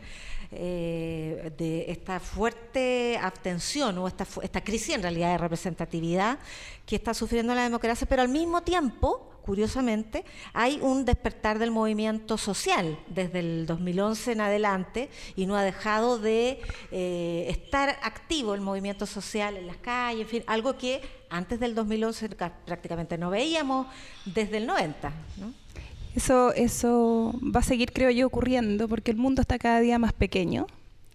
eh, de esta fuerte abstención o esta, fu- esta crisis en realidad de representatividad que está sufriendo la democracia, pero al mismo tiempo, curiosamente, hay un despertar del movimiento social desde el dos mil once en adelante y no ha dejado de eh, estar activo el movimiento social en las calles, en fin, algo que antes del dos mil once ca- prácticamente no veíamos desde el noventa, ¿no? Eso, eso va a seguir, creo yo, ocurriendo porque el mundo está cada día más pequeño.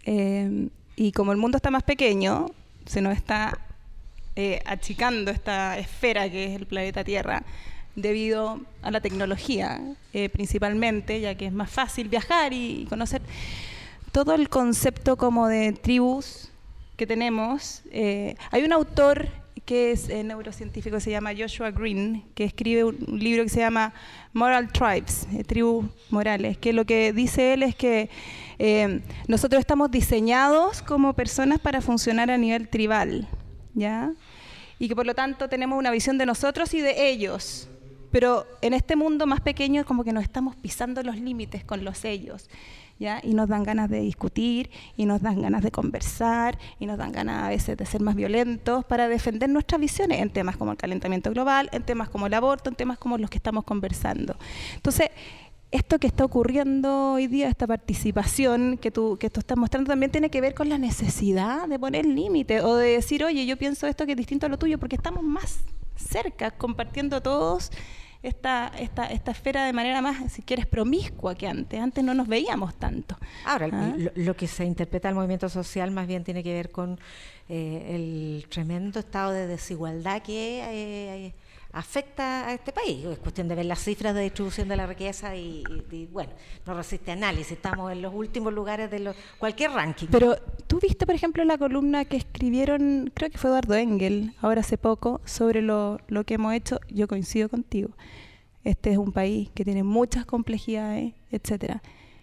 eh, y como el mundo está más pequeño, se nos está eh, achicando esta esfera que es el planeta Tierra debido a la tecnología, eh, principalmente, ya que es más fácil viajar y, y conocer todo el concepto como de tribus que tenemos. Eh, hay un autor que es eh, neurocientífico, se llama Joshua Green, que escribe un, un libro que se llama Moral Tribes, eh, tribus morales, que lo que dice él es que eh, nosotros estamos diseñados como personas para funcionar a nivel tribal, ¿ya? Y que por lo tanto tenemos una visión de nosotros y de ellos. Pero en este mundo más pequeño como que nos estamos pisando los límites con los ellos, ¿ya? Y nos dan ganas de discutir, y nos dan ganas de conversar, y nos dan ganas a veces de ser más violentos para defender nuestras visiones en temas como el calentamiento global, en temas como el aborto, en temas como los que estamos conversando. Entonces, esto que está ocurriendo hoy día, esta participación que tú, que tú estás mostrando, también tiene que ver con la necesidad de poner límites o de decir, oye, yo pienso esto que es distinto a lo tuyo, porque estamos más cerca, compartiendo todos esta, esta, esta esfera de manera más, si quieres, promiscua que antes. Antes no nos veíamos tanto. Ahora, ¿Ah? lo, lo que se interpreta al movimiento social más bien tiene que ver con eh, el tremendo estado de desigualdad que eh, afecta a este país. Es cuestión de ver las cifras de distribución de la riqueza y, y- y, bueno, no resiste análisis. Estamos en los últimos lugares de los, cualquier ranking. Pero tú viste, por ejemplo, la columna que escribieron, creo que fue Eduardo Engel, ahora hace poco, sobre lo, lo que hemos hecho. Yo coincido contigo. Este es un país que tiene muchas complejidades, etcétera.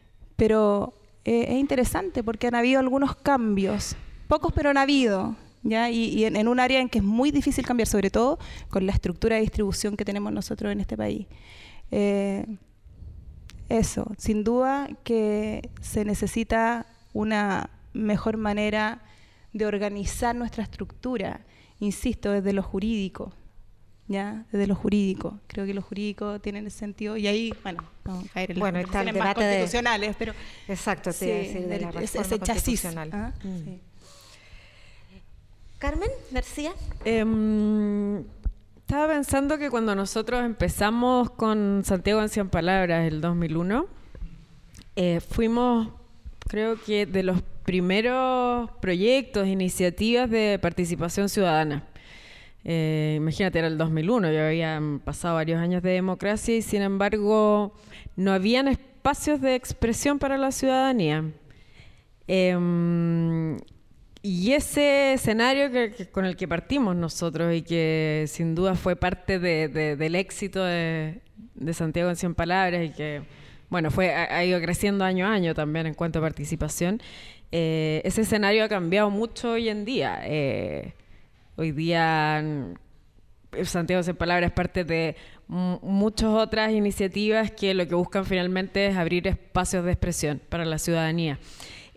Pero eh, es interesante porque han habido algunos cambios, pocos pero han habido, ¿ya? Y, y en, en un área en que es muy difícil cambiar, sobre todo con la estructura de distribución que tenemos nosotros en este país. Eh, eso, sin duda que se necesita una mejor manera de organizar nuestra estructura, insisto, desde lo jurídico, ¿ya? Desde lo jurídico. Creo que lo jurídico tiene ese sentido, y ahí, bueno, vamos a caer en Bueno, las está el conversaciones más debate de- constitucionales, pero... Exacto, te iba a decir, de la del- ese- reforma ese chasis, constitucional. ¿ah? Mm. Sí. Carmen García. Em, estaba pensando que cuando nosotros empezamos con Santiago en cien palabras, el dos mil uno, eh, fuimos, creo que, de los primeros proyectos, iniciativas de participación ciudadana. Eh, imagínate, era el dos mil uno, ya habían pasado varios años de democracia y sin embargo no habían espacios de expresión para la ciudadanía. Em, y ese escenario que, que con el que partimos nosotros y que sin duda fue parte de, de, del éxito de, de Santiago en cien palabras y que, bueno, fue, ha, ha ido creciendo año a año también en cuanto a participación, eh, ese escenario ha cambiado mucho hoy en día. Eh, hoy día mm, Santiago en cien palabras es parte de m- muchas otras iniciativas que lo que buscan finalmente es abrir espacios de expresión para la ciudadanía.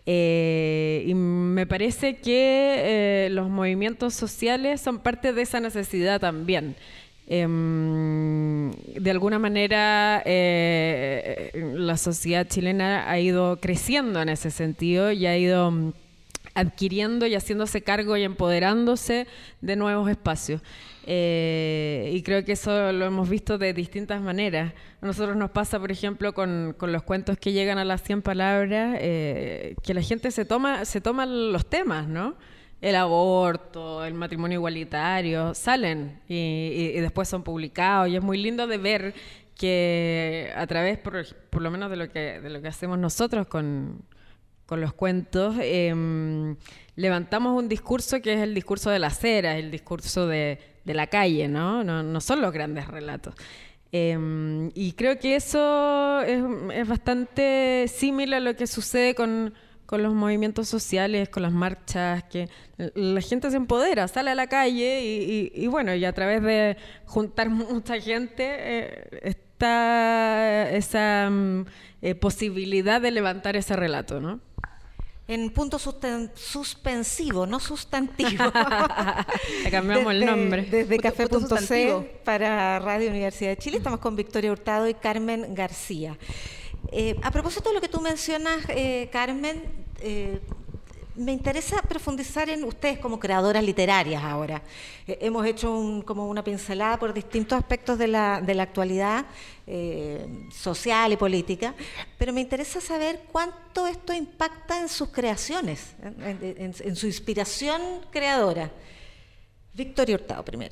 Eh, y me parece que eh, los movimientos sociales son parte de esa necesidad también. Eh, de alguna manera eh, la sociedad chilena ha ido creciendo en ese sentido y ha ido adquiriendo y haciéndose cargo y empoderándose de nuevos espacios. Eh, y creo que eso lo hemos visto de distintas maneras. A nosotros nos pasa, por ejemplo, con, con los cuentos que llegan a las cien palabras, eh, que la gente se toma, se toma los temas, ¿no? El aborto, el matrimonio igualitario, salen y, y, y después son publicados. Y es muy lindo de ver que a través, por, por lo menos de lo que, de lo que hacemos nosotros con... con los cuentos, eh, levantamos un discurso que es el discurso de la acera, el discurso de, de la calle, ¿no? No, no son los grandes relatos. Eh, y creo que eso es, es bastante similar a lo que sucede con, con los movimientos sociales, con las marchas, que la gente se empodera, sale a la calle y, y, y bueno, y a través de juntar mucha gente eh, está esa eh, posibilidad de levantar ese relato, ¿no? En punto susten- suspensivo, no sustantivo. Le cambiamos desde, el nombre. Desde Café punto C para Radio Universidad de Chile. Estamos con Victoria Hurtado y Carmen García. Eh, a propósito de lo que tú mencionas, eh, Carmen, eh, me interesa profundizar en ustedes como creadoras literarias ahora. Eh, hemos hecho un, como una pincelada por distintos aspectos de la, de la actualidad eh, social y política, pero me interesa saber cuánto esto impacta en sus creaciones, en, en, en su inspiración creadora. Victoria Hurtado, primero.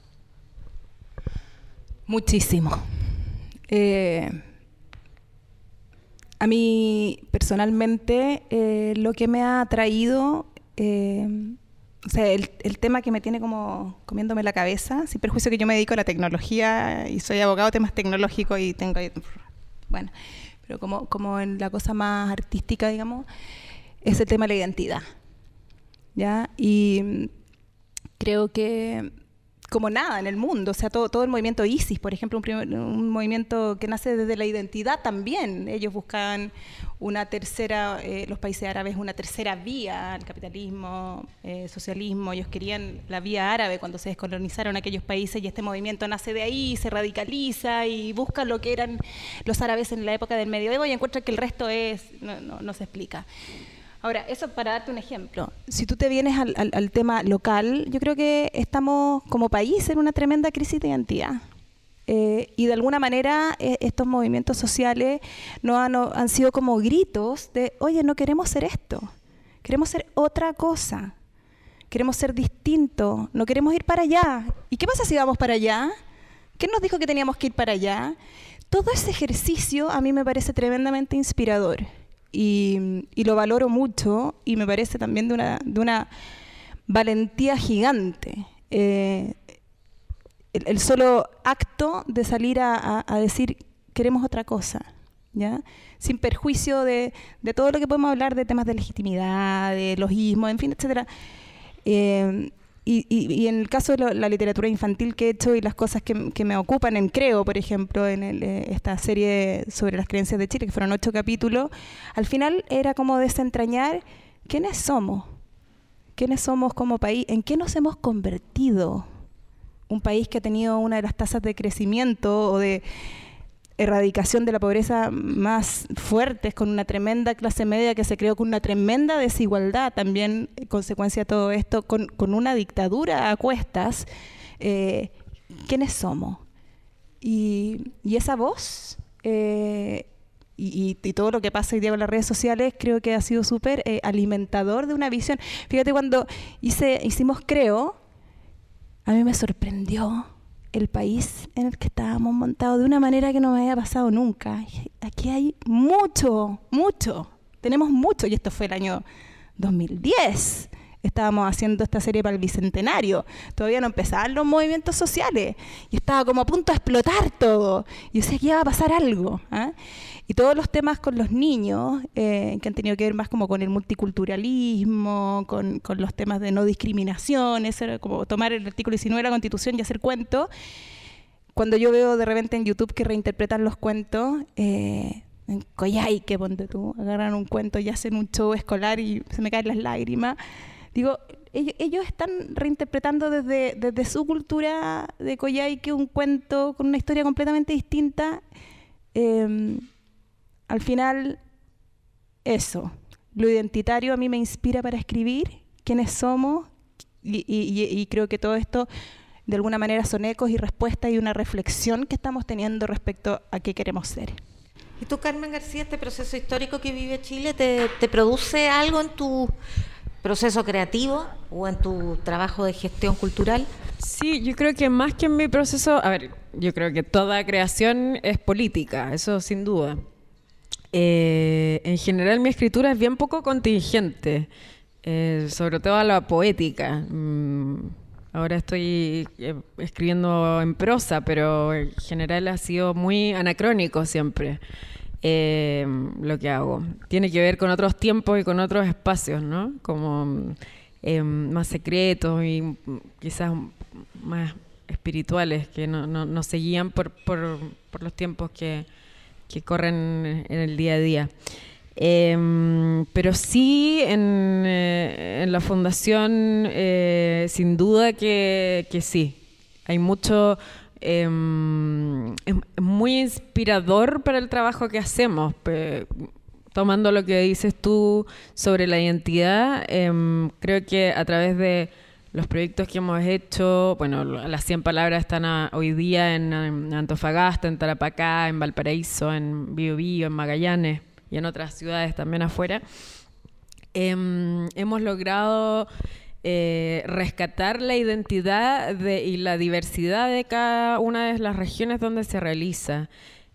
Muchísimo. Eh... A mí, personalmente, eh, lo que me ha atraído, eh, o sea, el, el tema que me tiene como comiéndome la cabeza, sin perjuicio que yo me dedico a la tecnología y soy abogado de temas tecnológicos y tengo, bueno, pero como, como en la cosa más artística, digamos, es el tema de la identidad, ¿ya? Y creo que como nada en el mundo, o sea, todo, todo el movimiento ISIS, por ejemplo, un, primer, un movimiento que nace desde la identidad también. Ellos buscaban una tercera, eh, los países árabes, una tercera vía al capitalismo, eh, socialismo. Ellos querían la vía árabe cuando se descolonizaron aquellos países y este movimiento nace de ahí, se radicaliza y busca lo que eran los árabes en la época del medioevo y encuentra que el resto es no, no, no se explica. Ahora, eso para darte un ejemplo. Si tú te vienes al, al, al tema local, yo creo que estamos como país en una tremenda crisis de identidad. Eh, y de alguna manera eh, estos movimientos sociales no han, no, han sido como gritos de, oye, no queremos ser esto, queremos ser otra cosa, queremos ser distintos, no queremos ir para allá. ¿Y qué pasa si vamos para allá? ¿Quién nos dijo que teníamos que ir para allá? Todo ese ejercicio a mí me parece tremendamente inspirador. Y, y lo valoro mucho y me parece también de una, de una valentía gigante. Eh, el, el solo acto de salir a, a, a decir queremos otra cosa, ¿ya? Sin perjuicio de, de todo lo que podemos hablar de temas de legitimidad, de logismo, en fin, etcétera. Eh, Y, y, y en el caso de lo, la literatura infantil que he hecho y las cosas que, que me ocupan en Creo, por ejemplo, en el, eh, esta serie sobre las creencias de Chile, que fueron ocho capítulos, al final era como desentrañar quiénes somos, quiénes somos como país, en qué nos hemos convertido. Un país que ha tenido una de las tasas de crecimiento o de erradicación de la pobreza más fuertes, con una tremenda clase media que se creó con una tremenda desigualdad, también consecuencia de todo esto, con, con una dictadura a cuestas. Eh, ¿Quiénes somos? Y, y esa voz eh, y, y, y todo lo que pasa hoy día con las redes sociales creo que ha sido súper eh, alimentador de una visión. Fíjate, cuando hice, hicimos Creo, a mí me sorprendió el país en el que estábamos montados de una manera que no me había pasado nunca. Aquí hay mucho, mucho, tenemos mucho, y esto fue el año dos mil diez. Estábamos haciendo esta serie para el Bicentenario, todavía no empezaban los movimientos sociales, y estaba como a punto de explotar todo, y yo decía que iba a pasar algo, ¿eh? Y todos los temas con los niños, eh, que han tenido que ver más como con el multiculturalismo, con, con los temas de no discriminación, eso era como tomar el artículo diecinueve de la Constitución y hacer cuentos. Cuando yo veo de repente en YouTube que reinterpretan los cuentos, eh, en Coyhaique, ponte tú, agarran un cuento y hacen un show escolar y se me caen las lágrimas. Digo, ellos, ellos están reinterpretando desde, desde su cultura de Coyhaique un cuento con una historia completamente distinta. Eh, al final, eso, lo identitario a mí me inspira para escribir, quiénes somos, y, y, y creo que todo esto de alguna manera son ecos y respuestas y una reflexión que estamos teniendo respecto a qué queremos ser. ¿Y tú, Carmen García, este proceso histórico que vive Chile, te, te produce algo en tu proceso creativo o en tu trabajo de gestión cultural? Sí, yo creo que más que en mi proceso, a ver, yo creo que toda creación es política, eso sin duda. Eh, en general mi escritura es bien poco contingente, eh, sobre todo a la poética. Mm, ahora estoy eh, escribiendo en prosa, pero en general ha sido muy anacrónico siempre. Eh, lo que hago tiene que ver con otros tiempos y con otros espacios, ¿no? Como eh, más secretos y quizás más espirituales que no, no, no se guían por, por, por los tiempos que, que corren en el día a día. Eh, pero sí en, eh, en la fundación eh, sin duda que, que sí hay mucho. Eh, es muy inspirador para el trabajo que hacemos. Pe- tomando lo que dices tú sobre la identidad, eh, creo que a través de los proyectos que hemos hecho, bueno, las cien palabras están a, hoy día en, en Antofagasta, en Tarapacá, en Valparaíso, en Biobío, en Magallanes y en otras ciudades también afuera. Eh, hemos logrado Eh, rescatar la identidad de, y la diversidad de cada una de las regiones donde se realiza.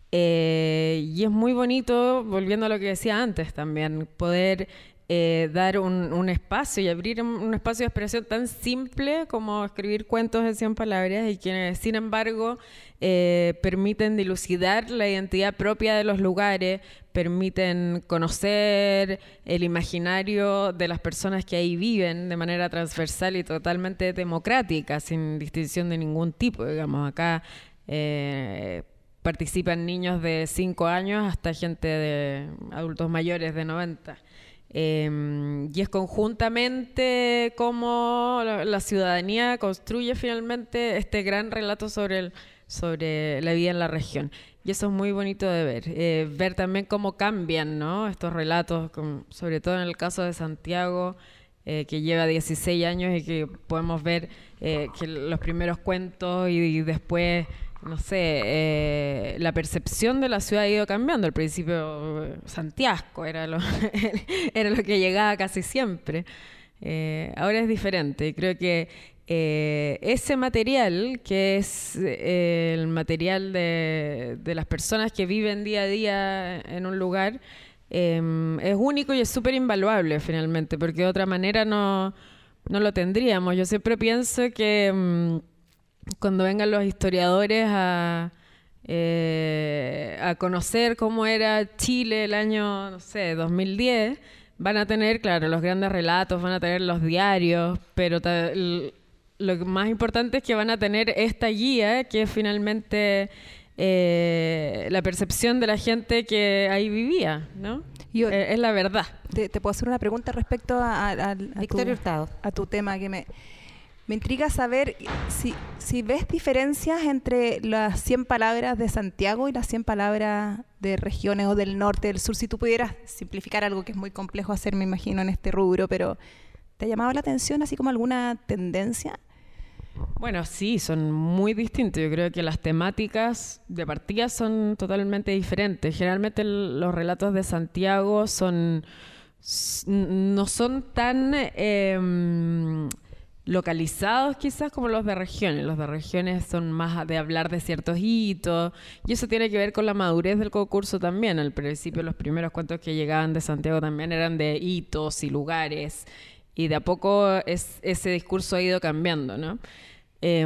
Eh, y es muy bonito, volviendo a lo que decía antes también, poder eh, dar un, un espacio y abrir un, un espacio de expresión tan simple como escribir cuentos de cien palabras y que, sin embargo, eh, permiten dilucidar la identidad propia de los lugares, permiten conocer el imaginario de las personas que ahí viven de manera transversal y totalmente democrática, sin distinción de ningún tipo. Digamos, acá eh, participan niños de cinco años hasta gente de adultos mayores de noventa. Eh, y es conjuntamente como la, la ciudadanía construye finalmente este gran relato sobre, el, sobre la vida en la región. Y eso es muy bonito de ver. Eh, ver también cómo cambian, ¿no?, estos relatos, con, sobre todo en el caso de Santiago, eh, que lleva dieciséis años y que podemos ver eh, que los primeros cuentos y, y después, no sé, eh, la percepción de la ciudad ha ido cambiando. Al principio Santiago era lo, era lo que llegaba casi siempre. Eh, ahora es diferente y creo que Eh, ese material, que es eh, el material de, de las personas que viven día a día en un lugar, eh, es único y es súper invaluable finalmente, porque de otra manera no, no lo tendríamos. Yo siempre pienso que um, cuando vengan los historiadores a, eh, a conocer cómo era Chile el año, no sé, dos mil diez, van a tener, claro, los grandes relatos, van a tener los diarios, pero ta- el, lo más importante es que van a tener esta guía, que es finalmente eh, la percepción de la gente que ahí vivía, ¿no? Yo, eh, es la verdad. Te, te puedo hacer una pregunta respecto a, a, a, Victoria tu, Hurtado. a tu tema, que me, me intriga saber si, si ves diferencias entre las cien palabras de Santiago y las cien palabras de regiones o del norte, del sur. Si tú pudieras simplificar algo que es muy complejo hacer, me imagino, en este rubro, pero ¿te ha llamado la atención así como alguna tendencia? Bueno, sí, son muy distintos. Yo creo que las temáticas de partida son totalmente diferentes. Generalmente el, los relatos de Santiago son no son tan eh, localizados quizás como los de regiones. Los de regiones son más de hablar de ciertos hitos, y eso tiene que ver con la madurez del concurso también. Al principio los primeros cuentos que llegaban de Santiago también eran de hitos y lugares, y de a poco es, ese discurso ha ido cambiando, ¿no? Eh,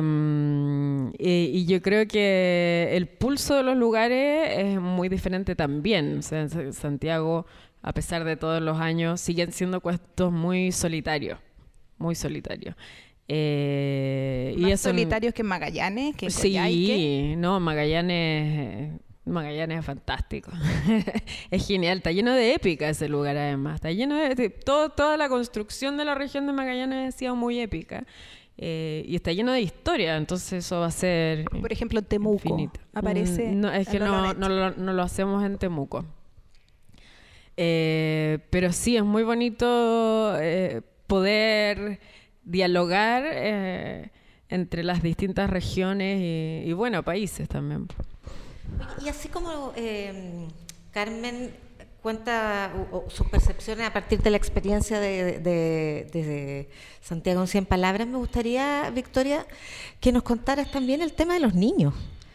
y, y yo creo que el pulso de los lugares es muy diferente también. O sea, en Santiago, a pesar de todos los años, siguen siendo cuentos muy solitarios, muy solitarios. Eh, ¿Más y eso, solitarios que en Magallanes? Que en sí, Coyhaique? no, Magallanes Magallanes es fantástico. Es genial, está lleno de épica ese lugar además. Está lleno de... de todo, toda la construcción de la región de Magallanes ha sido muy épica. Eh, y está lleno de historia, entonces eso va a ser... Por ejemplo, en Temuco infinito. aparece... No, es que no, no, lo, no lo hacemos en Temuco. Eh, pero sí, es muy bonito eh, poder dialogar eh, entre las distintas regiones y, y bueno, países también. Y así como eh, Carmen cuenta o, o sus percepciones a partir de la experiencia de, de, de, de Santiago en cien palabras, me gustaría, Victoria, que nos contaras también el tema de los niños,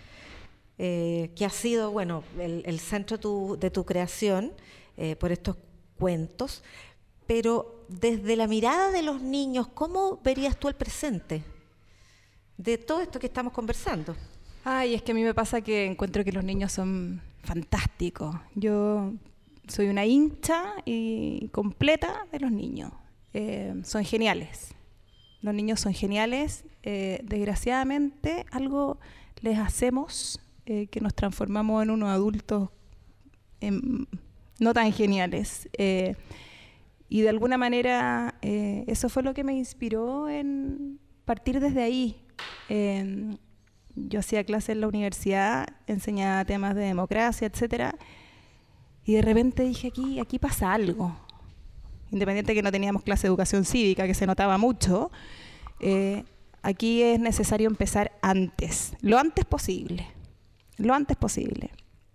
eh, que ha sido, bueno, el, el centro tu, de tu creación eh, por estos cuentos, pero desde la mirada de los niños, ¿cómo verías tú el presente de todo esto que estamos conversando? Ay, es que a mí me pasa que encuentro que los niños son fantásticos. Yo soy una hincha y completa de los niños. Eh, son geniales. Los niños son geniales. Eh, desgraciadamente, algo les hacemos eh, que nos transformamos en unos adultos eh, no tan geniales. Eh, y de alguna manera, eh, eso fue lo que me inspiró en partir desde ahí. Eh, Yo hacía clases en la universidad, enseñaba temas de democracia, etcétera, y de repente dije, aquí, aquí pasa algo. Independiente de que no teníamos clase de educación cívica, que se notaba mucho, eh, aquí es necesario empezar antes, lo antes posible, lo antes posible.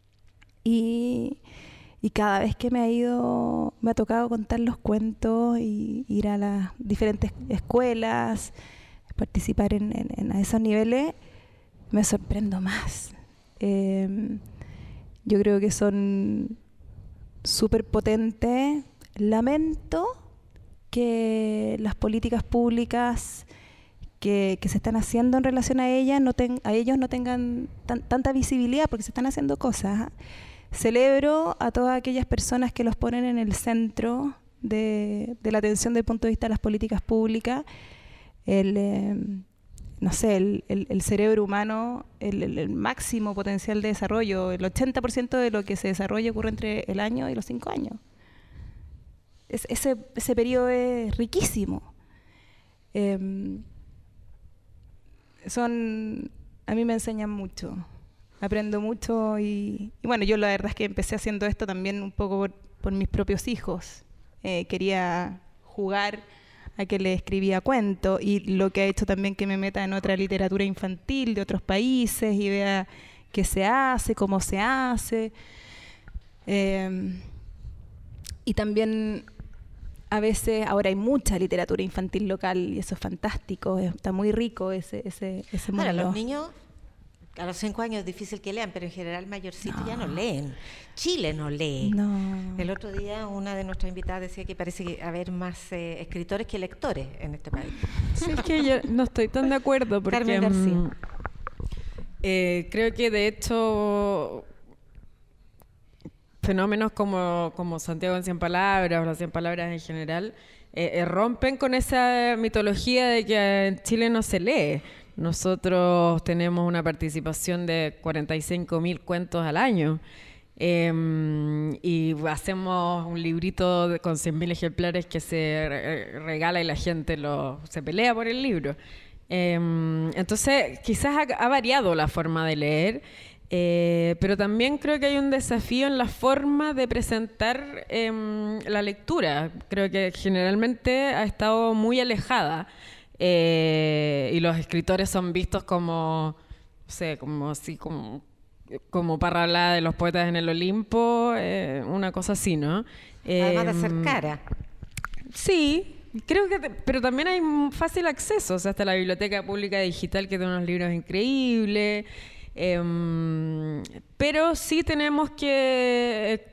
Y, y cada vez que me ha ido, me ha tocado contar los cuentos y ir a las diferentes escuelas, participar en, en, en esos niveles, me sorprendo más. Eh, yo creo que son súper potentes. Lamento que las políticas públicas que, que se están haciendo en relación a ellas no ten, a ellos no tengan tan, tanta visibilidad, porque se están haciendo cosas. Celebro a todas aquellas personas que los ponen en el centro de, de la atención desde el punto de vista de las políticas públicas. El... Eh, no sé, el, el, el cerebro humano, el, el, el máximo potencial de desarrollo, el ochenta por ciento de lo que se desarrolla ocurre entre el año y los cinco años. Es, ese, ese periodo es riquísimo. Eh, son, a mí me enseñan mucho, aprendo mucho y, y bueno, yo la verdad es que empecé haciendo esto también un poco por, por mis propios hijos. Eh, quería jugar a que le escribía cuentos, y lo que ha hecho también que me meta en otra literatura infantil de otros países y vea qué se hace, cómo se hace. Eh, y también a veces, ahora hay mucha literatura infantil local y eso es fantástico, está muy rico ese, ese, ese mundo. Ahora, los niños a los cinco años es difícil que lean, pero en general mayorcitos no. ya no leen. Chile no lee. No. El otro día una de nuestras invitadas decía que parece que haber más eh, escritores que lectores en este país. Sí, es que yo no estoy tan de acuerdo porque Carmen García. Mm, eh, creo que de hecho fenómenos como, como Santiago en cien palabras o las cien palabras en general eh, eh, rompen con esa mitología de que en Chile no se lee. Nosotros tenemos una participación de cuarenta y cinco mil cuentos al año eh, y hacemos un librito de, con cien mil ejemplares que se re regala y la gente lo, se pelea por el libro. Eh, entonces, quizás ha, ha variado la forma de leer, eh, pero también creo que hay un desafío en la forma de presentar eh, la lectura. Creo que generalmente ha estado muy alejada. Eh, y los escritores son vistos como, no sé, como así, como, como Parralá de los poetas en el Olimpo, eh, una cosa así, ¿no? Eh, Además de ser cara. Sí, creo que, te, pero también hay fácil acceso, o sea, hasta la Biblioteca Pública Digital que tiene unos libros increíbles, eh, pero sí tenemos que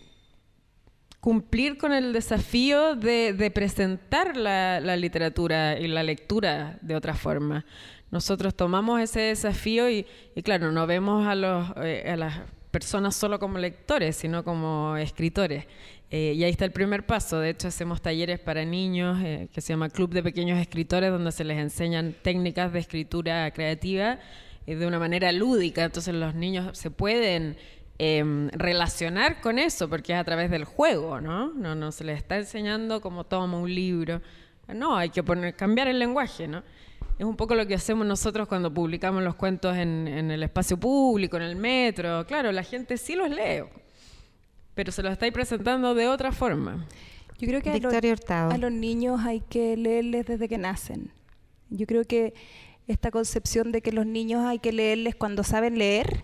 cumplir con el desafío de, de presentar la, la literatura y la lectura de otra forma. Nosotros tomamos ese desafío y, y claro, no vemos a, los, eh, a las personas solo como lectores, sino como escritores. Eh, y ahí está el primer paso. De hecho, hacemos talleres para niños eh, que se llama Club de Pequeños Escritores, donde se les enseñan técnicas de escritura creativa eh, de una manera lúdica, entonces los niños se pueden eh, relacionar con eso, porque es a través del juego, ¿no? No, no se les está enseñando como toma un libro. No, hay que poner, cambiar el lenguaje, ¿no? Es un poco lo que hacemos nosotros cuando publicamos los cuentos en, en el espacio público, en el metro. Claro, la gente sí los lee, pero se los estáis presentando de otra forma. Yo creo que a los, a los niños hay que leerles desde que nacen. Yo creo que esta concepción de que los niños hay que leerles cuando saben leer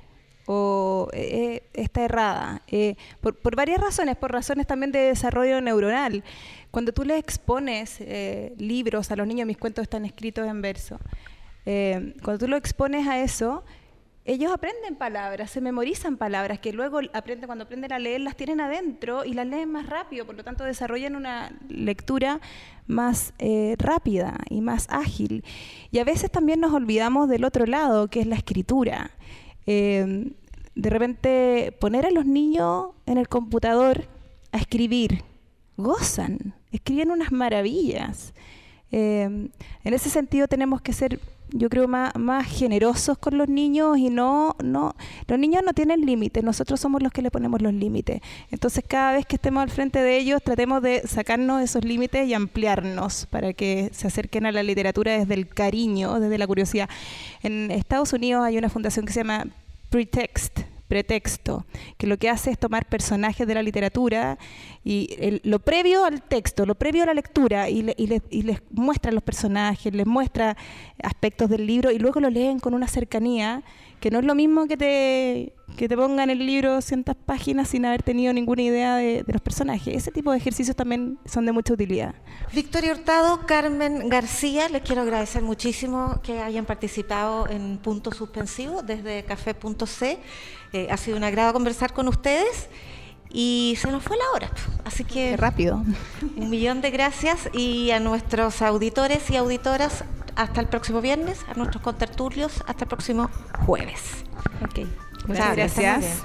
o eh, está errada. Eh, por, por varias razones, por razones también de desarrollo neuronal. Cuando tú les expones eh, libros a los niños, mis cuentos están escritos en verso, eh, cuando tú los expones a eso, ellos aprenden palabras, se memorizan palabras que luego aprenden, cuando aprenden a leer las tienen adentro y las leen más rápido, por lo tanto desarrollan una lectura más eh, rápida y más ágil. Y a veces también nos olvidamos del otro lado, que es la escritura. Eh, de repente poner a los niños en el computador a escribir, gozan, escriben unas maravillas. Eh, en ese sentido tenemos que ser, yo creo, más, más generosos con los niños y no, no, los niños no tienen límites, nosotros somos los que le ponemos los límites. Entonces cada vez que estemos al frente de ellos tratemos de sacarnos esos límites y ampliarnos para que se acerquen a la literatura desde el cariño, desde la curiosidad. En Estados Unidos hay una fundación que se llama Pretext, pretexto, que lo que hace es tomar personajes de la literatura y el, lo previo al texto, lo previo a la lectura y, le, y, le, y les muestra los personajes, les muestra aspectos del libro y luego lo leen con una cercanía que no es lo mismo que te, que te pongan el libro doscientas páginas sin haber tenido ninguna idea de, de los personajes. Ese tipo de ejercicios también son de mucha utilidad. Victoria Hurtado, Carmen García, les quiero agradecer muchísimo que hayan participado en Punto Suspensivo desde Café punto C. Eh, ha sido un agrado conversar con ustedes y se nos fue la hora, así que qué rápido. Un millón de gracias y a nuestros auditores y auditoras hasta el próximo viernes, a nuestros contertulios hasta el próximo jueves. Ok, muchas gracias. gracias.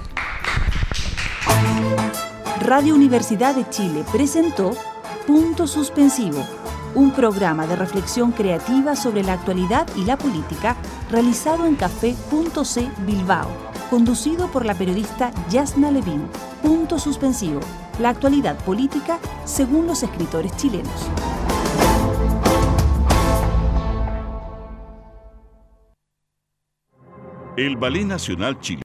Radio Universidad de Chile presentó Punto Suspensivo, un programa de reflexión creativa sobre la actualidad y la política realizado en Café punto C Bilbao, conducido por la periodista Yasna Levin. Punto Suspensivo, la actualidad política según los escritores chilenos. El Ballet Nacional Chileno